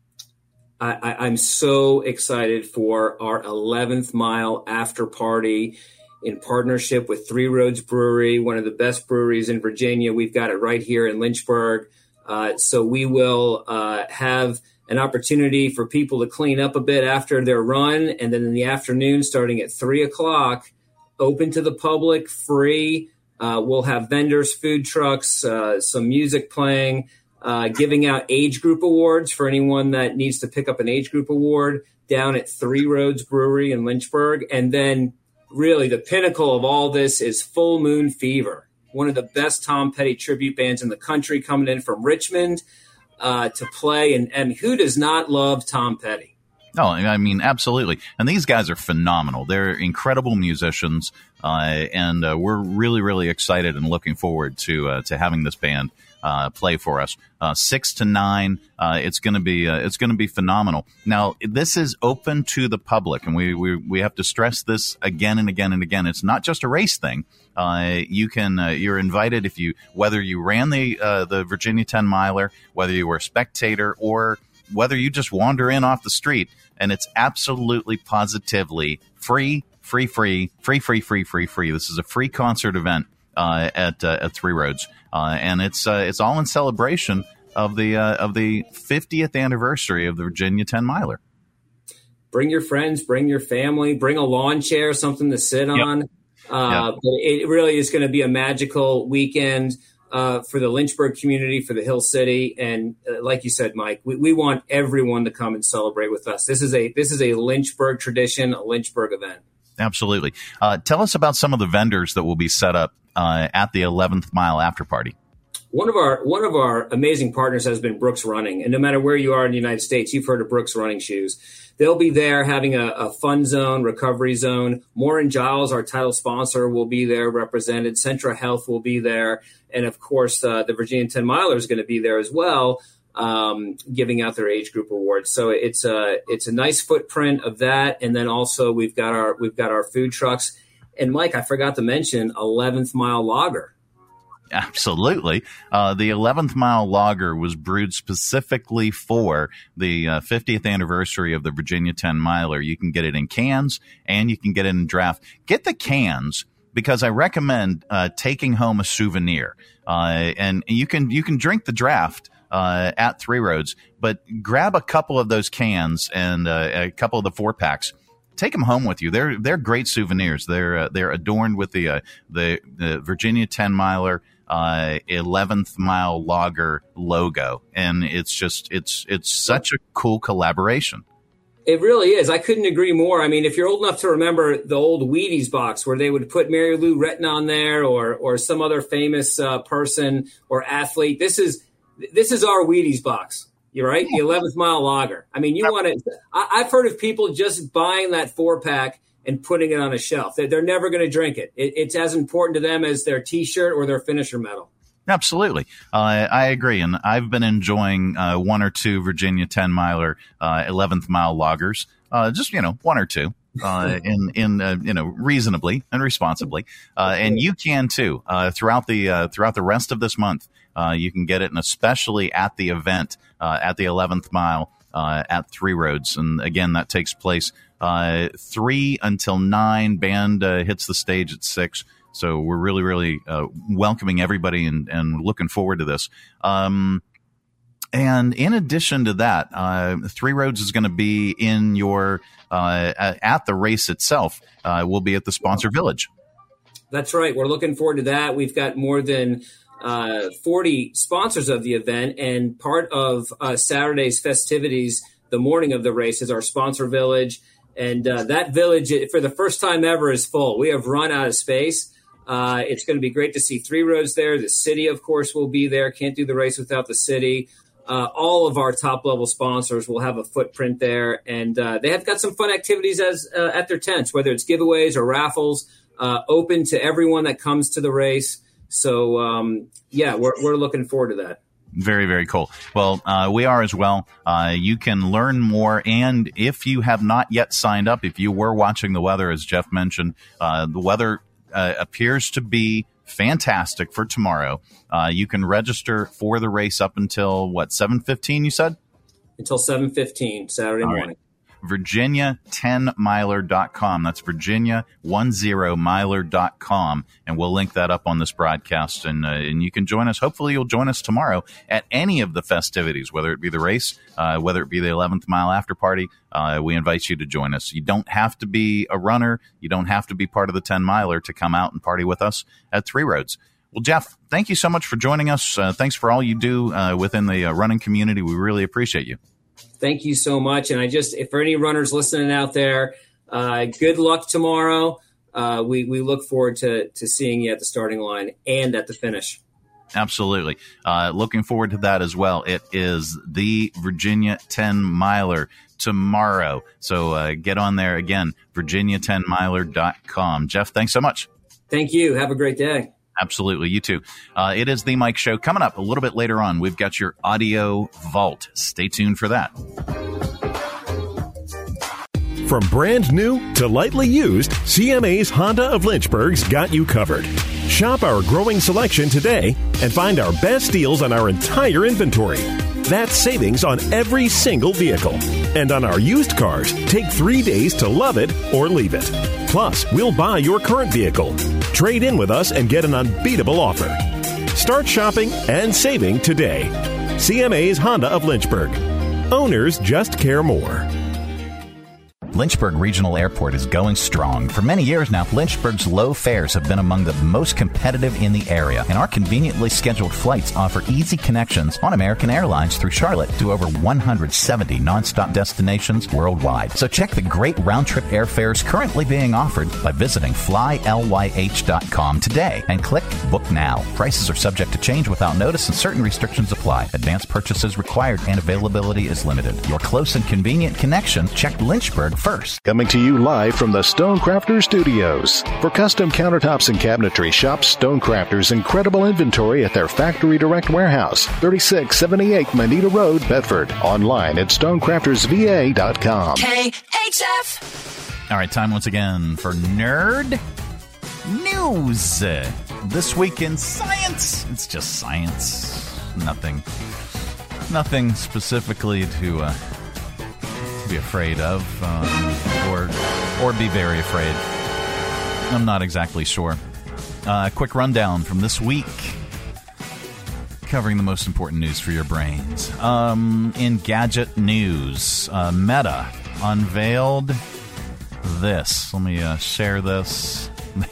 I, I, I'm so excited for our eleventh mile after party in partnership with Three Roads Brewery, one of the best breweries in Virginia. We've got it right here in Lynchburg. Uh, so we will uh, have an opportunity for people to clean up a bit after their run. And then in the afternoon, starting at three o'clock, open to the public, free. Uh, we'll have vendors, food trucks, uh, some music playing, uh, giving out age group awards for anyone that needs to pick up an age group award down at Three Roads Brewery in Lynchburg. And then really the pinnacle of all this is Full Moon Fever, one of the best Tom Petty tribute bands in the country, coming in from Richmond uh, to play. And, and who does not love Tom Petty? Oh, I mean, absolutely. And these guys are phenomenal. They're incredible musicians, uh, and uh, we're really, really excited and looking forward to uh, to having this band uh, play for us. Uh, six to nine, uh, it's going to be uh, it's going to be phenomenal. Now, this is open to the public, and we, we we have to stress this again and again and again. It's not just a race thing. Uh, you can uh, you're invited if you whether you ran the uh, the Virginia ten miler, whether you were a spectator, or whether you just wander in off the street. And it's absolutely positively free, free, free, free, free, free, free, free. This is a free concert event uh, at uh, at Three Roads, uh, and it's uh, it's all in celebration of the uh, of the fiftieth anniversary of the Virginia ten miler. Bring your friends, bring your family, bring a lawn chair, something to sit on. Yep. Uh, yep. But it really is going to be a magical weekend. Uh, for the Lynchburg community, for the Hill City, and uh, like you said, Mike, we, we want everyone to come and celebrate with us. This is a this is a Lynchburg tradition, a Lynchburg event. Absolutely. Uh, tell us about some of the vendors that will be set up uh, at the eleventh mile after party. One of our one of our amazing partners has been Brooks Running, and no matter where you are in the United States, you've heard of Brooks Running Shoes. They'll be there having a, a fun zone, recovery zone. Moore Giles, our title sponsor, will be there represented. Centra Health will be there. And, of course, uh, the Virginia ten miler is going to be there as well, um, giving out their age group awards. So it's a, it's a nice footprint of that. And then also we've got our we've got our food trucks. And, Mike, I forgot to mention eleventh Mile Lager. Absolutely. Uh, the eleventh Mile Lager was brewed specifically for the uh, fiftieth anniversary of the Virginia ten miler. You can get it in cans and you can get it in draft. Get the cans because I recommend uh, taking home a souvenir. Uh, and you can you can drink the draft uh, at Three Roads, but grab a couple of those cans and uh, a couple of the four packs. Take them home with you. They're they're great souvenirs. They're uh, they're adorned with the uh, the the Virginia ten miler uh, eleventh Mile Lager logo, and it's just it's it's such a cool collaboration. It really is. I couldn't agree more. I mean, if you're old enough to remember the old Wheaties box where they would put Mary Lou Retton on there, or or some other famous uh, person or athlete, this is this is our Wheaties box. You're right. The eleventh Mile Lager. I mean, you want to, I've heard of people just buying that four pack and putting it on a shelf. They're, they're never going to drink it. it. It's as important to them as their T-shirt or their finisher medal. Absolutely. Uh, I agree. And I've been enjoying uh, one or two Virginia ten miler, uh, eleventh mile loggers, uh, just, you know, one or two. Uh, in, in, uh, you know, reasonably and responsibly. Uh, and you can too, uh, throughout the, uh, throughout the rest of this month. Uh, you can get it, and especially at the event, uh, at the eleventh mile, uh, at Three Roads. And again, that takes place, uh, three until nine. Band, uh, hits the stage at six. So we're really, really, uh, welcoming everybody and, and looking forward to this. Um, And in addition to that, uh, Three Roads is going to be in your uh, at the race itself. Uh, we'll be at the sponsor village. That's right. We're looking forward to that. We've got more than uh, forty sponsors of the event, and part of uh, Saturday's festivities, the morning of the race, is our sponsor village. And uh, that village, for the first time ever, is full. We have run out of space. Uh, it's going to be great to see Three Roads there. The city, of course, will be there. Can't do the race without the city. Uh, all of our top-level sponsors will have a footprint there, and uh, they have got some fun activities as uh, at their tents, whether it's giveaways or raffles, uh, open to everyone that comes to the race. So, um, yeah, we're we're looking forward to that. Very, very cool. Well, uh, we are as well. Uh, you can learn more, and if you have not yet signed up, if you were watching the weather, as Jeff mentioned, uh, the weather uh, appears to be fantastic for tomorrow. Uh, you can register for the race up until, what, seven fifteen, you said? Until seven fifteen, Saturday All morning. Right. Virginia ten miler dot com. That's Virginia ten miler dot com. And we'll link that up on this broadcast. And, uh, and you can join us. Hopefully you'll join us tomorrow at any of the festivities, whether it be the race, uh, whether it be the eleventh mile after party. Uh, we invite you to join us. You don't have to be a runner. You don't have to be part of the ten miler to come out and party with us at Three Roads. Well, Jeff, thank you so much for joining us. Uh, thanks for all you do uh, within the uh, running community. We really appreciate you. Thank you so much. And I just, if for any runners listening out there, uh, good luck tomorrow. Uh, we, we look forward to, to seeing you at the starting line and at the finish. Absolutely. Uh, looking forward to that as well. It is the Virginia ten miler tomorrow. So uh, get on there again, Virginia ten miler dot com. Jeff, thanks so much. Thank you. Have a great day. Absolutely. You too. Uh, it is The Mike Show. Coming up a little bit later on, we've got your audio vault. Stay tuned for that. From brand new to lightly used, C M A's Honda of Lynchburg's got you covered. Shop our growing selection today and find our best deals on our entire inventory. That's savings on every single vehicle. And on our used cars, take three days to love it or leave it. Plus, we'll buy your current vehicle. Trade in with us and get an unbeatable offer. Start shopping and saving today. C M A's Honda of Lynchburg. Owners just care more. Lynchburg Regional Airport is going strong. For many years now, Lynchburg's low fares have been among the most competitive in the area, and our conveniently scheduled flights offer easy connections on American Airlines through Charlotte to over one hundred seventy nonstop destinations worldwide. So check the great round-trip airfares currently being offered by visiting fly l y h dot com today and click Book Now. Prices are subject to change without notice and certain restrictions apply. Advanced purchases required and availability is limited. Your close and convenient connection, check Lynchburg first. Coming to you live from the Stonecrafter Studios. For custom countertops and cabinetry, shop Stonecrafter's incredible inventory at their Factory Direct Warehouse, thirty-six seventy-eight Manita Road, Bedford. Online at stonecrafters v a dot com. K H F. All right, time once again for Nerd News. Uh, this week in science. It's just science. Nothing, nothing specifically to... Uh, be afraid of um, or or be very afraid. I'm not exactly sure. Uh, quick rundown from this week covering the most important news for your brains. Um, in gadget news, uh, Meta unveiled this. Let me uh, share this.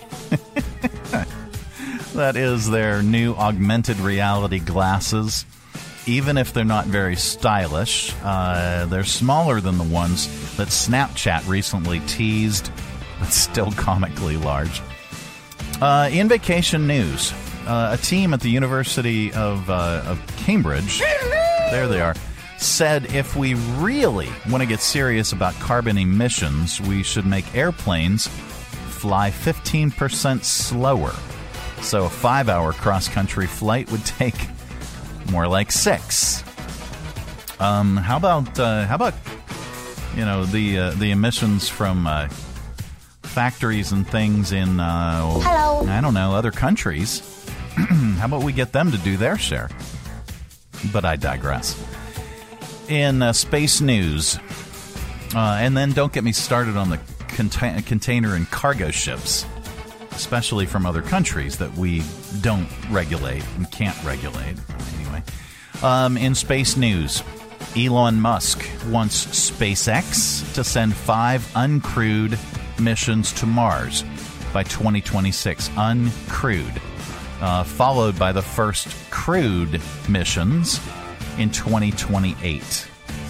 That is their new augmented reality glasses. Even if they're not very stylish, uh, they're smaller than the ones that Snapchat recently teased, but still comically large. Uh, in vacation news, uh, a team at the University of, uh, of Cambridge, there they are, said if we really want to get serious about carbon emissions, we should make airplanes fly fifteen percent slower. So a five-hour cross-country flight would take more like six. Um, how about uh, how about you know the uh, the emissions from uh, factories and things in uh, Hello. I don't know, other countries? How about we get them to do their share? But I digress. In uh, space news, uh, and then don't get me started on the contain- container and cargo ships, especially from other countries that we don't regulate and can't regulate. Anyway, um, in space news, Elon Musk wants SpaceX to send five uncrewed missions to Mars by twenty twenty-six. Uncrewed. Uh, followed by the first crewed missions in twenty twenty-eight.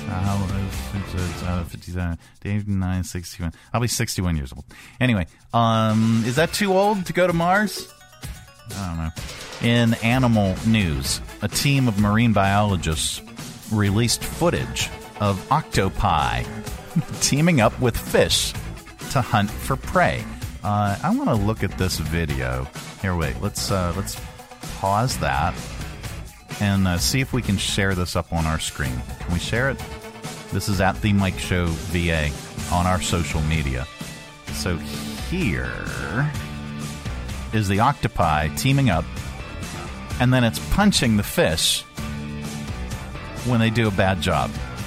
Uh, fifty-nine, sixty-one. I'll be sixty-one years old. Anyway, um, is that too old to go to Mars? I don't know. In animal news, a team of marine biologists released footage of octopi teaming up with fish to hunt for prey. Uh, I want to look at this video. Here, wait. Let's uh, let's pause that and uh, see if we can share this up on our screen. Can we share it? This is at the Mike Show V A on our social media. So here is the octopi teaming up, and then it's punching the fish when they do a bad job.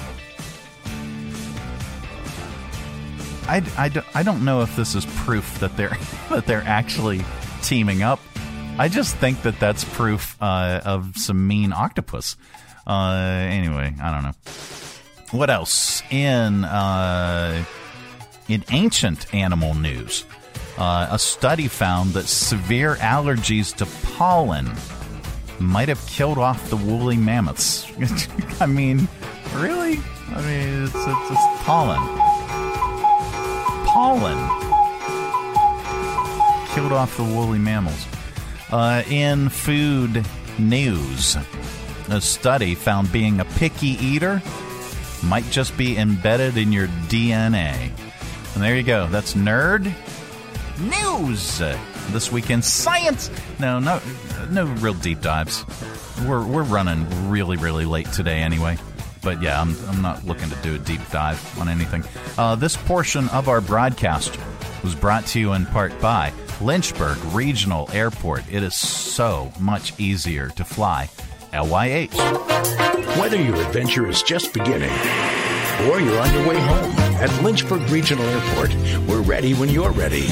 I, I, I don't know if this is proof that they're that they're actually teaming up. I just think that that's proof uh, of some mean octopus. Uh, anyway, I don't know. What else? In uh, in ancient animal news, uh, a study found that severe allergies to pollen might have killed off the woolly mammoths. I mean, really? I mean, it's, it's, it's pollen. Pollen killed off the woolly mammals. Uh, in food news, a study found being a picky eater might just be embedded in your D N A. And there you go. That's Nerd News. Uh, this weekend, science. No, no, no real deep dives. We're we're running really, really late today anyway. But yeah, I'm I'm not looking to do a deep dive on anything. Uh, this portion of our broadcast was brought to you in part by Lynchburg Regional Airport. It is so much easier to fly. L Y H. Whether your adventure is just beginning or you're on your way home, at Lynchburg Regional Airport, we're ready when you're ready.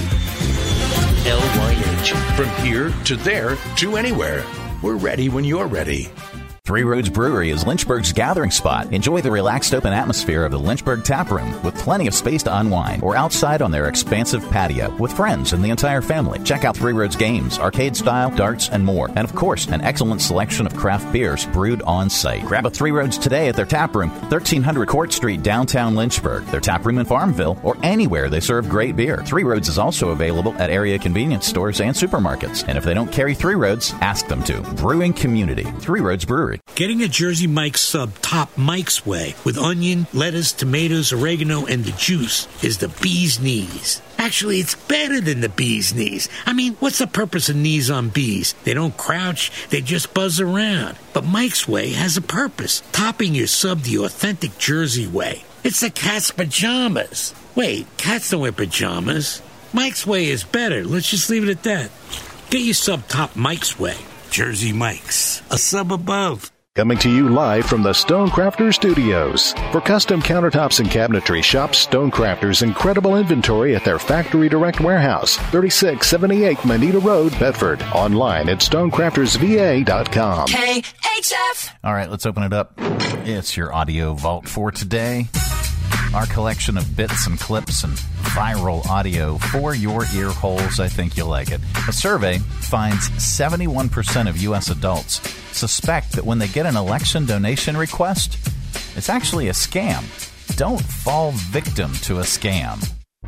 L Y H. From here to there to anywhere. We're ready when you're ready. Three Roads Brewery is Lynchburg's gathering spot. Enjoy the relaxed open atmosphere of the Lynchburg Tap Room with plenty of space to unwind, or outside on their expansive patio with friends and the entire family. Check out Three Roads games, arcade style, darts, and more. And of course, an excellent selection of craft beers brewed on site. Grab a Three Roads today at their tap room, thirteen hundred Court Street, downtown Lynchburg, their tap room in Farmville, or anywhere they serve great beer. Three Roads is also available at area convenience stores and supermarkets. And if they don't carry Three Roads, ask them to. Brewing community. Three Roads Brewery. Getting a Jersey Mike's sub top Mike's way with onion, lettuce, tomatoes, oregano, and the juice is the bee's knees. Actually, it's better than the bee's knees. I mean, what's the purpose of knees on bees? They don't crouch, they just buzz around. But Mike's Way has a purpose, topping your sub the authentic Jersey way. It's the cat's pajamas. Wait, cats don't wear pajamas. Mike's Way is better. Let's just leave it at that. Get your sub top Mike's Way. Jersey Mike's, a sub above. Coming to you live from the Stonecrafters Studios. For custom countertops and cabinetry, shop Stonecrafters' incredible inventory at their Factory Direct Warehouse, thirty-six seventy-eight Manita Road, Bedford. Online at stonecrafters v a dot com. K H F. All right, let's open it up. It's your audio vault for today. Our collection of bits and clips and viral audio for your ear holes. I think you'll like it. A survey finds seventy-one percent of U S adults suspect that when they get an election donation request, it's actually a scam. Don't fall victim to a scam.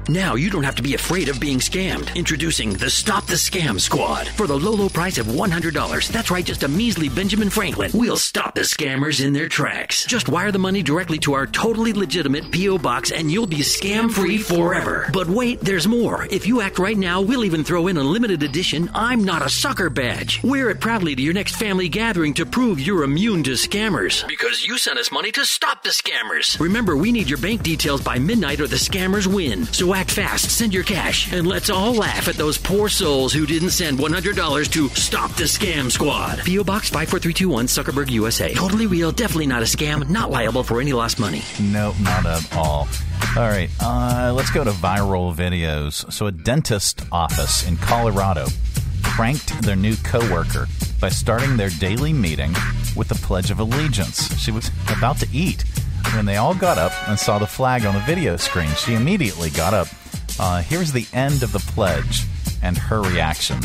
Now you don't have to be afraid of being scammed. Introducing the Stop the Scam Squad. For the low, low price of one hundred dollars. That's right, just a measly Benjamin Franklin. We'll stop the scammers in their tracks. Just wire the money directly to our totally legitimate P O box and you'll be scam-free forever. But wait, there's more. If you act right now, we'll even throw in a limited edition I'm Not a Sucker badge. Wear it proudly to your next family gathering to prove you're immune to scammers. Because you sent us money to stop the scammers. Remember, we need your bank details by midnight or the scammers win. So act fast, send your cash, and let's all laugh at those poor souls who didn't send one hundred dollars to Stop the Scam Squad. P O Box five four three two one, Zuckerberg, U S A. Totally real, definitely not a scam, not liable for any lost money. Nope, not at all. All right, uh, let's go to viral videos. So a dentist office in Colorado pranked their new coworker by starting their daily meeting with the Pledge of Allegiance. She was about to eat when they all got up and saw the flag on the video screen. She immediately got up. Uh, here's the end of the pledge and her reaction.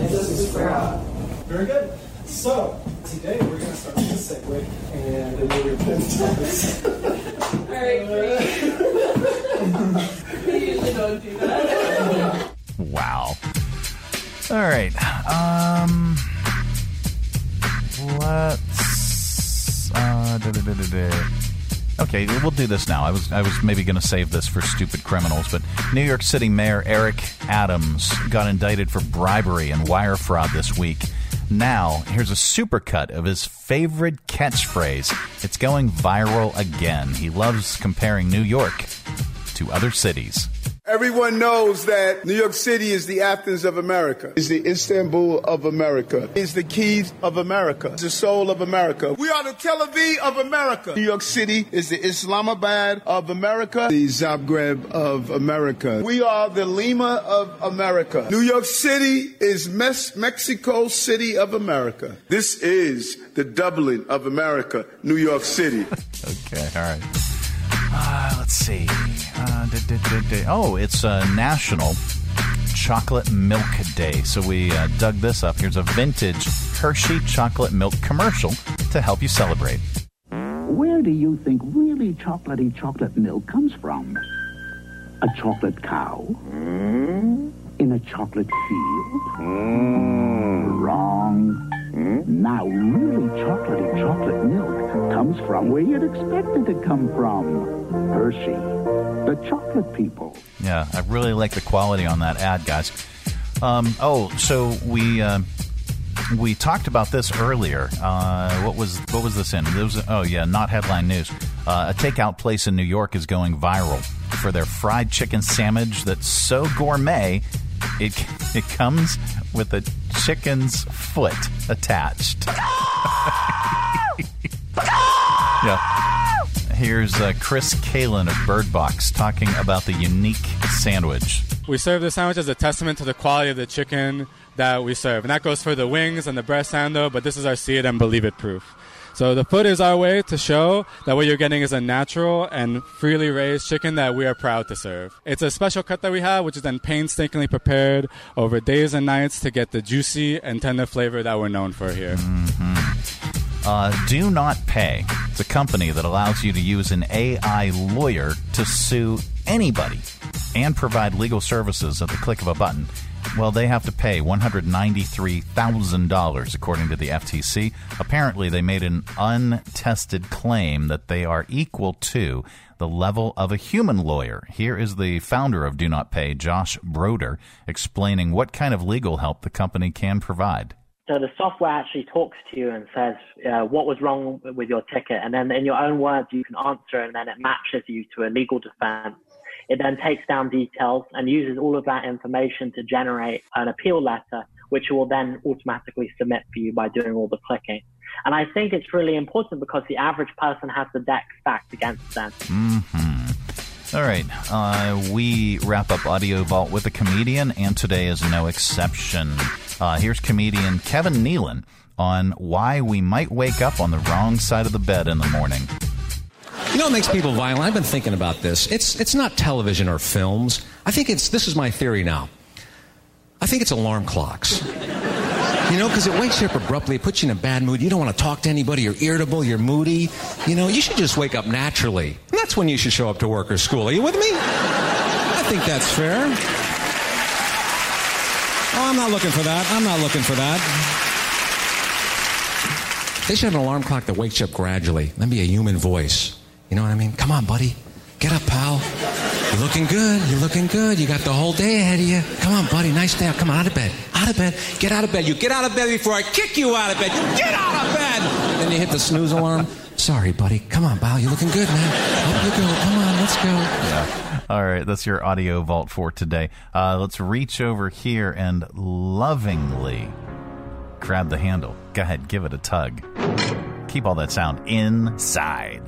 Very good. So, today we're going to start with a segue and then we're going to All right, great. We usually don't do that. Wow. All right. Um, let's. Uh, da, da, da, da, da. Okay, we'll do this now. I was I was maybe going to save this for stupid criminals, but New York City Mayor Eric Adams got indicted for bribery and wire fraud this week. Now, here's a supercut of his favorite catchphrase. It's going viral again. He loves comparing New York to other cities. Everyone knows that New York City is the Athens of America, is the Istanbul of America, is the keys of America, the soul of America. We are the Tel Aviv of America. New York City is the Islamabad of America, the Zagreb of America. We are the Lima of America. New York City is Mes- Mexico City of America. This is the Dublin of America, New York City. Okay, all right. Uh, let's see. Uh, da, da, da, da. Oh, it's uh, National Chocolate Milk Day. So we uh, dug this up. Here's a vintage Hershey chocolate milk commercial to help you celebrate. Where do you think really chocolatey chocolate milk comes from? A chocolate cow? Mm. In a chocolate field? Mm. Wrong. Mm. Now, really chocolatey chocolate milk comes from where you'd expect it to come from. Hershey, the chocolate people. Yeah, I really like the quality on that ad, guys. Um, oh, so we uh, we talked about this earlier. Uh, what was what was this in? It was, oh, yeah, not headline news. Uh, a takeout place in New York is going viral for their fried chicken sandwich that's so gourmet, it it comes with a chicken's foot attached. Yeah. Here's uh, Chris Kalin of Bird Box talking about the unique sandwich. We serve the sandwich as a testament to the quality of the chicken that we serve. And that goes for the wings and the breast and though, but this is our see it and believe it proof. So the foot is our way to show that what you're getting is a natural and freely raised chicken that we are proud to serve. It's a special cut that we have, which is then painstakingly prepared over days and nights to get the juicy and tender flavor that we're known for here. Mm-hmm. Uh, Do Not Pay. It's a company that allows you to use an A I lawyer to sue anybody and provide legal services at the click of a button. Well, they have to pay one hundred ninety-three thousand dollars, according to the F T C. Apparently, they made an untested claim that they are equal to the level of a human lawyer. Here is the founder of Do Not Pay, Josh Broder, explaining what kind of legal help the company can provide. So the software actually talks to you and says uh, what was wrong with your ticket, and then in your own words you can answer, and then it matches you to a legal defense. It then takes down details and uses all of that information to generate an appeal letter, which it will then automatically submit for you by doing all the clicking. And I think it's really important because the average person has the deck stacked against them. Mm-hmm. All right. Uh, we wrap up Audio Vault with a comedian, and today is no exception. Uh, here's comedian Kevin Nealon on why we might wake up on the wrong side of the bed in the morning. You know what makes people violent? I've been thinking about this. It's it's not television or films. I think it's, this is my theory now. I think it's alarm clocks. You know, because it wakes you up abruptly, it puts you in a bad mood. You don't want to talk to anybody. You're irritable. You're moody. You know, you should just wake up naturally. And that's when you should show up to work or school. Are you with me? I think that's fair. Oh, I'm not looking for that. I'm not looking for that. They should have an alarm clock that wakes you up gradually. That'd be a human voice. You know what I mean? Come on, buddy. Get up, pal. You're looking good. You're looking good. You got the whole day ahead of you. Come on, buddy. Nice day. Come on, out of bed. Out of bed. Get out of bed. You get out of bed before I kick you out of bed. You get out of bed. Then you hit the snooze alarm. Sorry, buddy. Come on, pal. You're looking good, man. Up you go. Come on, let's go. Yeah. All right, that's your audio vault for today. Uh, let's reach over here and lovingly grab the handle. Go ahead, give it a tug. Keep all that sound inside.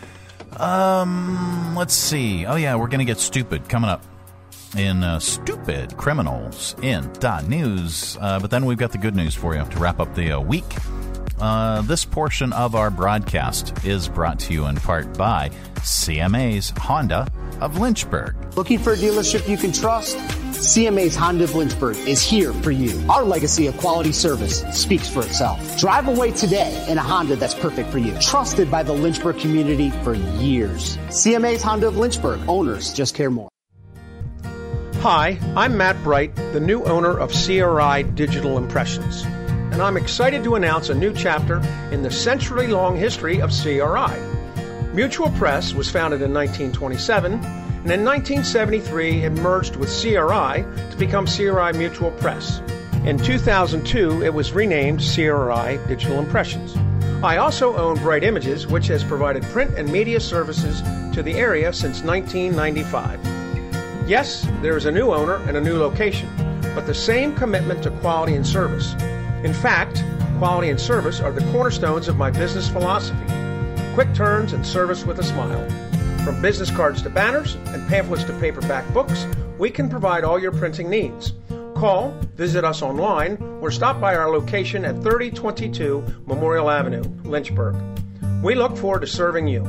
Um, let's see. Oh, yeah, we're going to get stupid coming up in uh, Stupid Criminals in dot news. Uh, but then we've got the good news for you to wrap up the uh, week. Uh, this portion of our broadcast is brought to you in part by C M A's Honda of Lynchburg. Looking for a dealership you can trust? C M A's Honda of Lynchburg is here for you. Our legacy of quality service speaks for itself. Drive away today in a Honda that's perfect for you. Trusted by the Lynchburg community for years. C M A's Honda of Lynchburg. Owners just care more. Hi, I'm Matt Bright, the new owner of C R I Digital Impressions. And I'm excited to announce a new chapter in the century-long history of C R I. Mutual Press was founded in nineteen twenty-seven, and in nineteen seventy-three it merged with C R I to become C R I Mutual Press. In two thousand two, it was renamed C R I Digital Impressions. I also own Bright Images, which has provided print and media services to the area since nineteen ninety-five. Yes, there is a new owner and a new location, but the same commitment to quality and service. In fact, quality and service are the cornerstones of my business philosophy. Quick turns and service with a smile. From business cards to banners and pamphlets to paperback books, we can provide all your printing needs. Call, visit us online, or stop by our location at thirty twenty-two Memorial Avenue, Lynchburg. We look forward to serving you.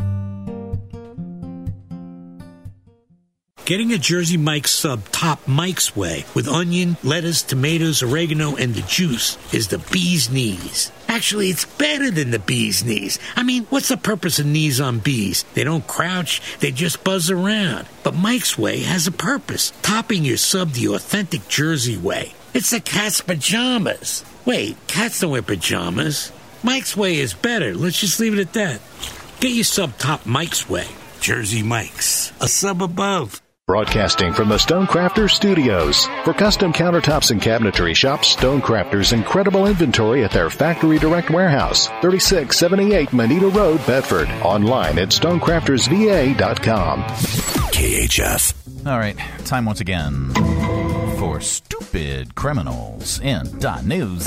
Getting a Jersey Mike's sub top Mike's way with onion, lettuce, tomatoes, oregano, and the juice is the bee's knees. Actually, it's better than the bee's knees. I mean, what's the purpose of knees on bees? They don't crouch, they just buzz around. But Mike's Way has a purpose, topping your sub the authentic Jersey way. It's the cat's pajamas. Wait, cats don't wear pajamas. Mike's Way is better. Let's just leave it at that. Get your sub top Mike's Way. Jersey Mike's, a sub above. Broadcasting from the Stonecrafters Studios. For custom countertops and cabinetry, shop Stonecrafters' incredible inventory at their Factory Direct Warehouse, thirty-six seventy-eight Moneta Road, Bedford. Online at stonecrafters v a dot com. K H F. All right, time once again for Stupid Criminals in dot news.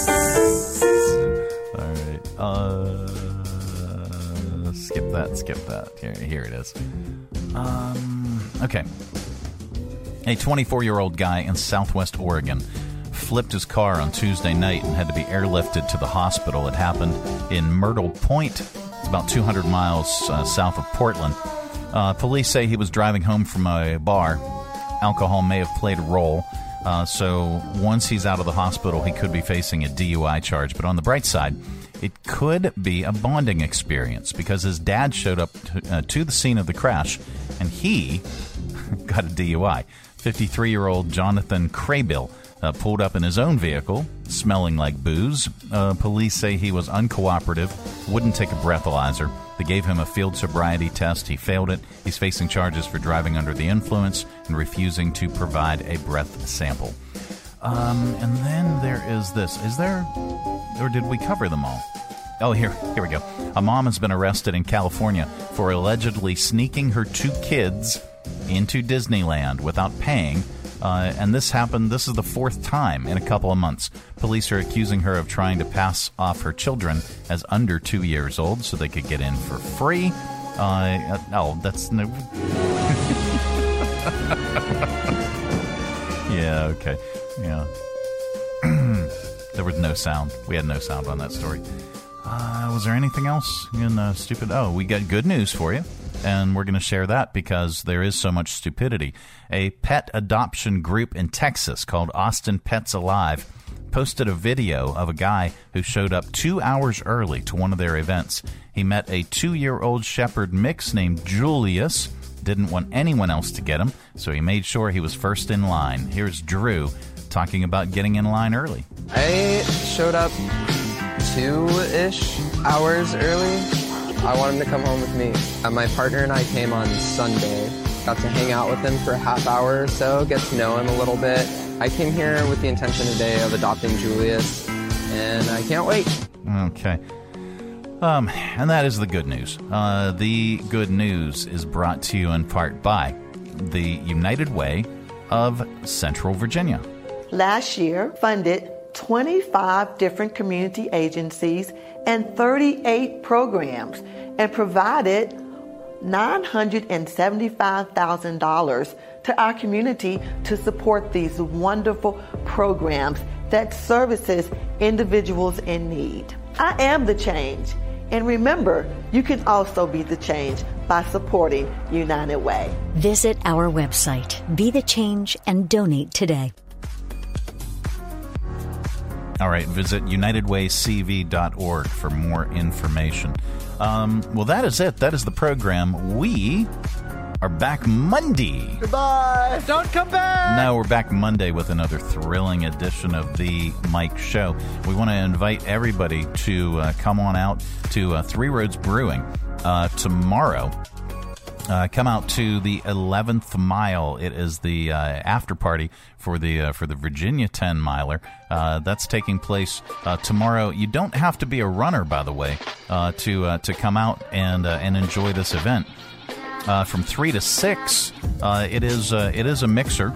All right, uh, skip that, skip that. Here, here it is. Um... Okay. A twenty-four-year-old guy in southwest Oregon flipped his car on Tuesday night and had to be airlifted to the hospital. It happened in Myrtle Point. It's about two hundred miles uh, south of Portland. Uh, police say he was driving home from a bar. Alcohol may have played a role. Uh, so once he's out of the hospital, he could be facing a D U I charge. But on the bright side, it could be a bonding experience because his dad showed up to, uh, to the scene of the crash, and he got a D U I. fifty-three-year-old Jonathan Craybill uh, pulled up in his own vehicle, smelling like booze. Uh, police say he was uncooperative, wouldn't take a breathalyzer. They gave him a field sobriety test. He failed it. He's facing charges for driving under the influence and refusing to provide a breath sample. Um, and then there is this. Is there... Or did we cover them all? Oh, here here we go. A mom has been arrested in California for allegedly sneaking her two kids into Disneyland without paying. Uh, and this happened, this is the fourth time in a couple of months. Police are accusing her of trying to pass off her children as under two years old so they could get in for free. Uh, oh, that's no... yeah, okay. Yeah. There was no sound. We had no sound on that story. Uh, was there anything else in uh, stupid? Oh, we got good news for you, and we're going to share that because there is so much stupidity. A pet adoption group in Texas called Austin Pets Alive posted a video of a guy who showed up two hours early to one of their events. He met a two-year-old shepherd mix named Julius. didn't want anyone else to get him, so he made sure he was first in line. Here's Drew talking about getting in line early. I showed up two-ish hours early. I want him to come home with me. Uh, my partner and I came on Sunday. Got to hang out with him for a half hour or so, get to know him a little bit. I came here with the intention today of adopting Julius, and I can't wait. Okay. Um, and that is the good news. Uh, the good news is brought to you in part by the United Way of Central Virginia. Last year, funded twenty-five different community agencies and thirty-eight programs and provided nine hundred seventy-five thousand dollars to our community to support these wonderful programs that services individuals in need. I am the change. And remember, you can also be the change by supporting United Way. Visit our website, Be the Change, and donate today. All right, visit united way c v dot org for more information. Um, well, that is it. That is the program. We are back Monday. Goodbye. Don't come back. No, we're back Monday with another thrilling edition of the Mike Show. We want to invite everybody to uh, come on out to uh, Three Roads Brewing uh, tomorrow. Uh, come out to the eleventh mile. It is the uh, after party for the uh, for the Virginia ten miler. Uh, that's taking place uh, tomorrow. You don't have to be a runner, by the way, uh, to uh, to come out and uh, and enjoy this event. Uh, from three to six, uh, it is uh, it is a mixer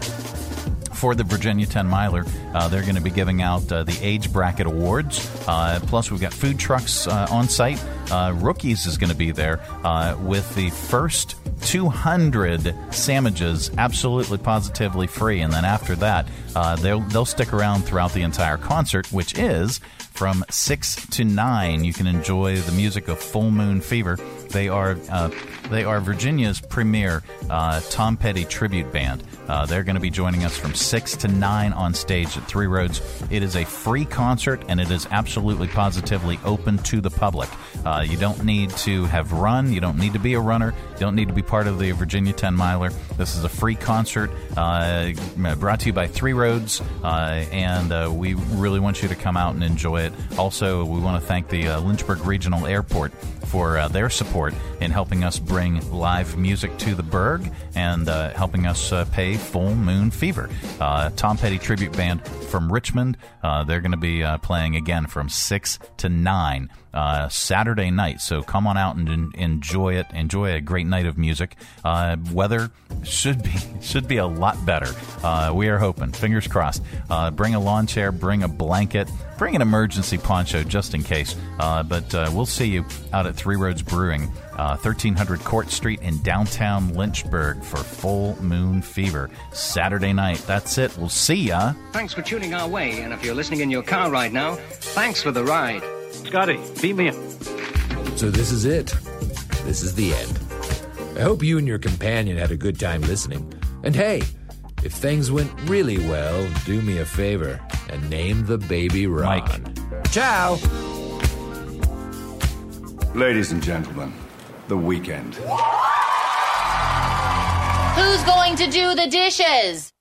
for the Virginia ten miler. Uh, they're going to be giving out uh, the age bracket awards. Uh, plus, we've got food trucks uh, on site. Uh, Rookies is going to be there uh, with the first two hundred sandwiches absolutely positively free. And then after that, uh, they'll, they'll stick around throughout the entire concert, which is from six to nine. You can enjoy the music of Full Moon Fever. They are uh, they are Virginia's premier uh, Tom Petty tribute band. Uh, they're going to be joining us from six to nine on stage at Three Roads. It is a free concert, and it is absolutely positively open to the public. Uh, you don't need to have run. You don't need to be a runner. You don't need to be part of the Virginia ten miler. This is a free concert uh, brought to you by Three Roads, uh, and uh, we really want you to come out and enjoy it. Also, we want to thank the uh, Lynchburg Regional Airport for uh, their support in helping us bring live music to the Burg and uh, helping us uh, pay Full Moon Fever. Uh, Tom Petty Tribute Band from Richmond. Uh, they're going to be uh, playing again from six to nine uh, Saturday night. So come on out and en- enjoy it. Enjoy a great night of music. Uh, weather should be should be a lot better. Uh, we are hoping. Fingers crossed. Uh, bring a lawn chair. Bring a blanket. Bring an emergency poncho just in case. Uh, but uh, we'll see you out at Three Roads Brewing, uh, thirteen hundred Court Street in downtown Lynchburg for Full Moon Fever Saturday night. That's it. We'll see ya. Thanks for tuning our way, and if you're listening in your car right now, thanks for the ride. Scotty, beat me up. So this is it. This is the end. I hope you and your companion had a good time listening. And hey, if things went really well, do me a favor and name the baby Ron. Mike. Ciao. Ladies and gentlemen, the weekend. Who's going to do the dishes?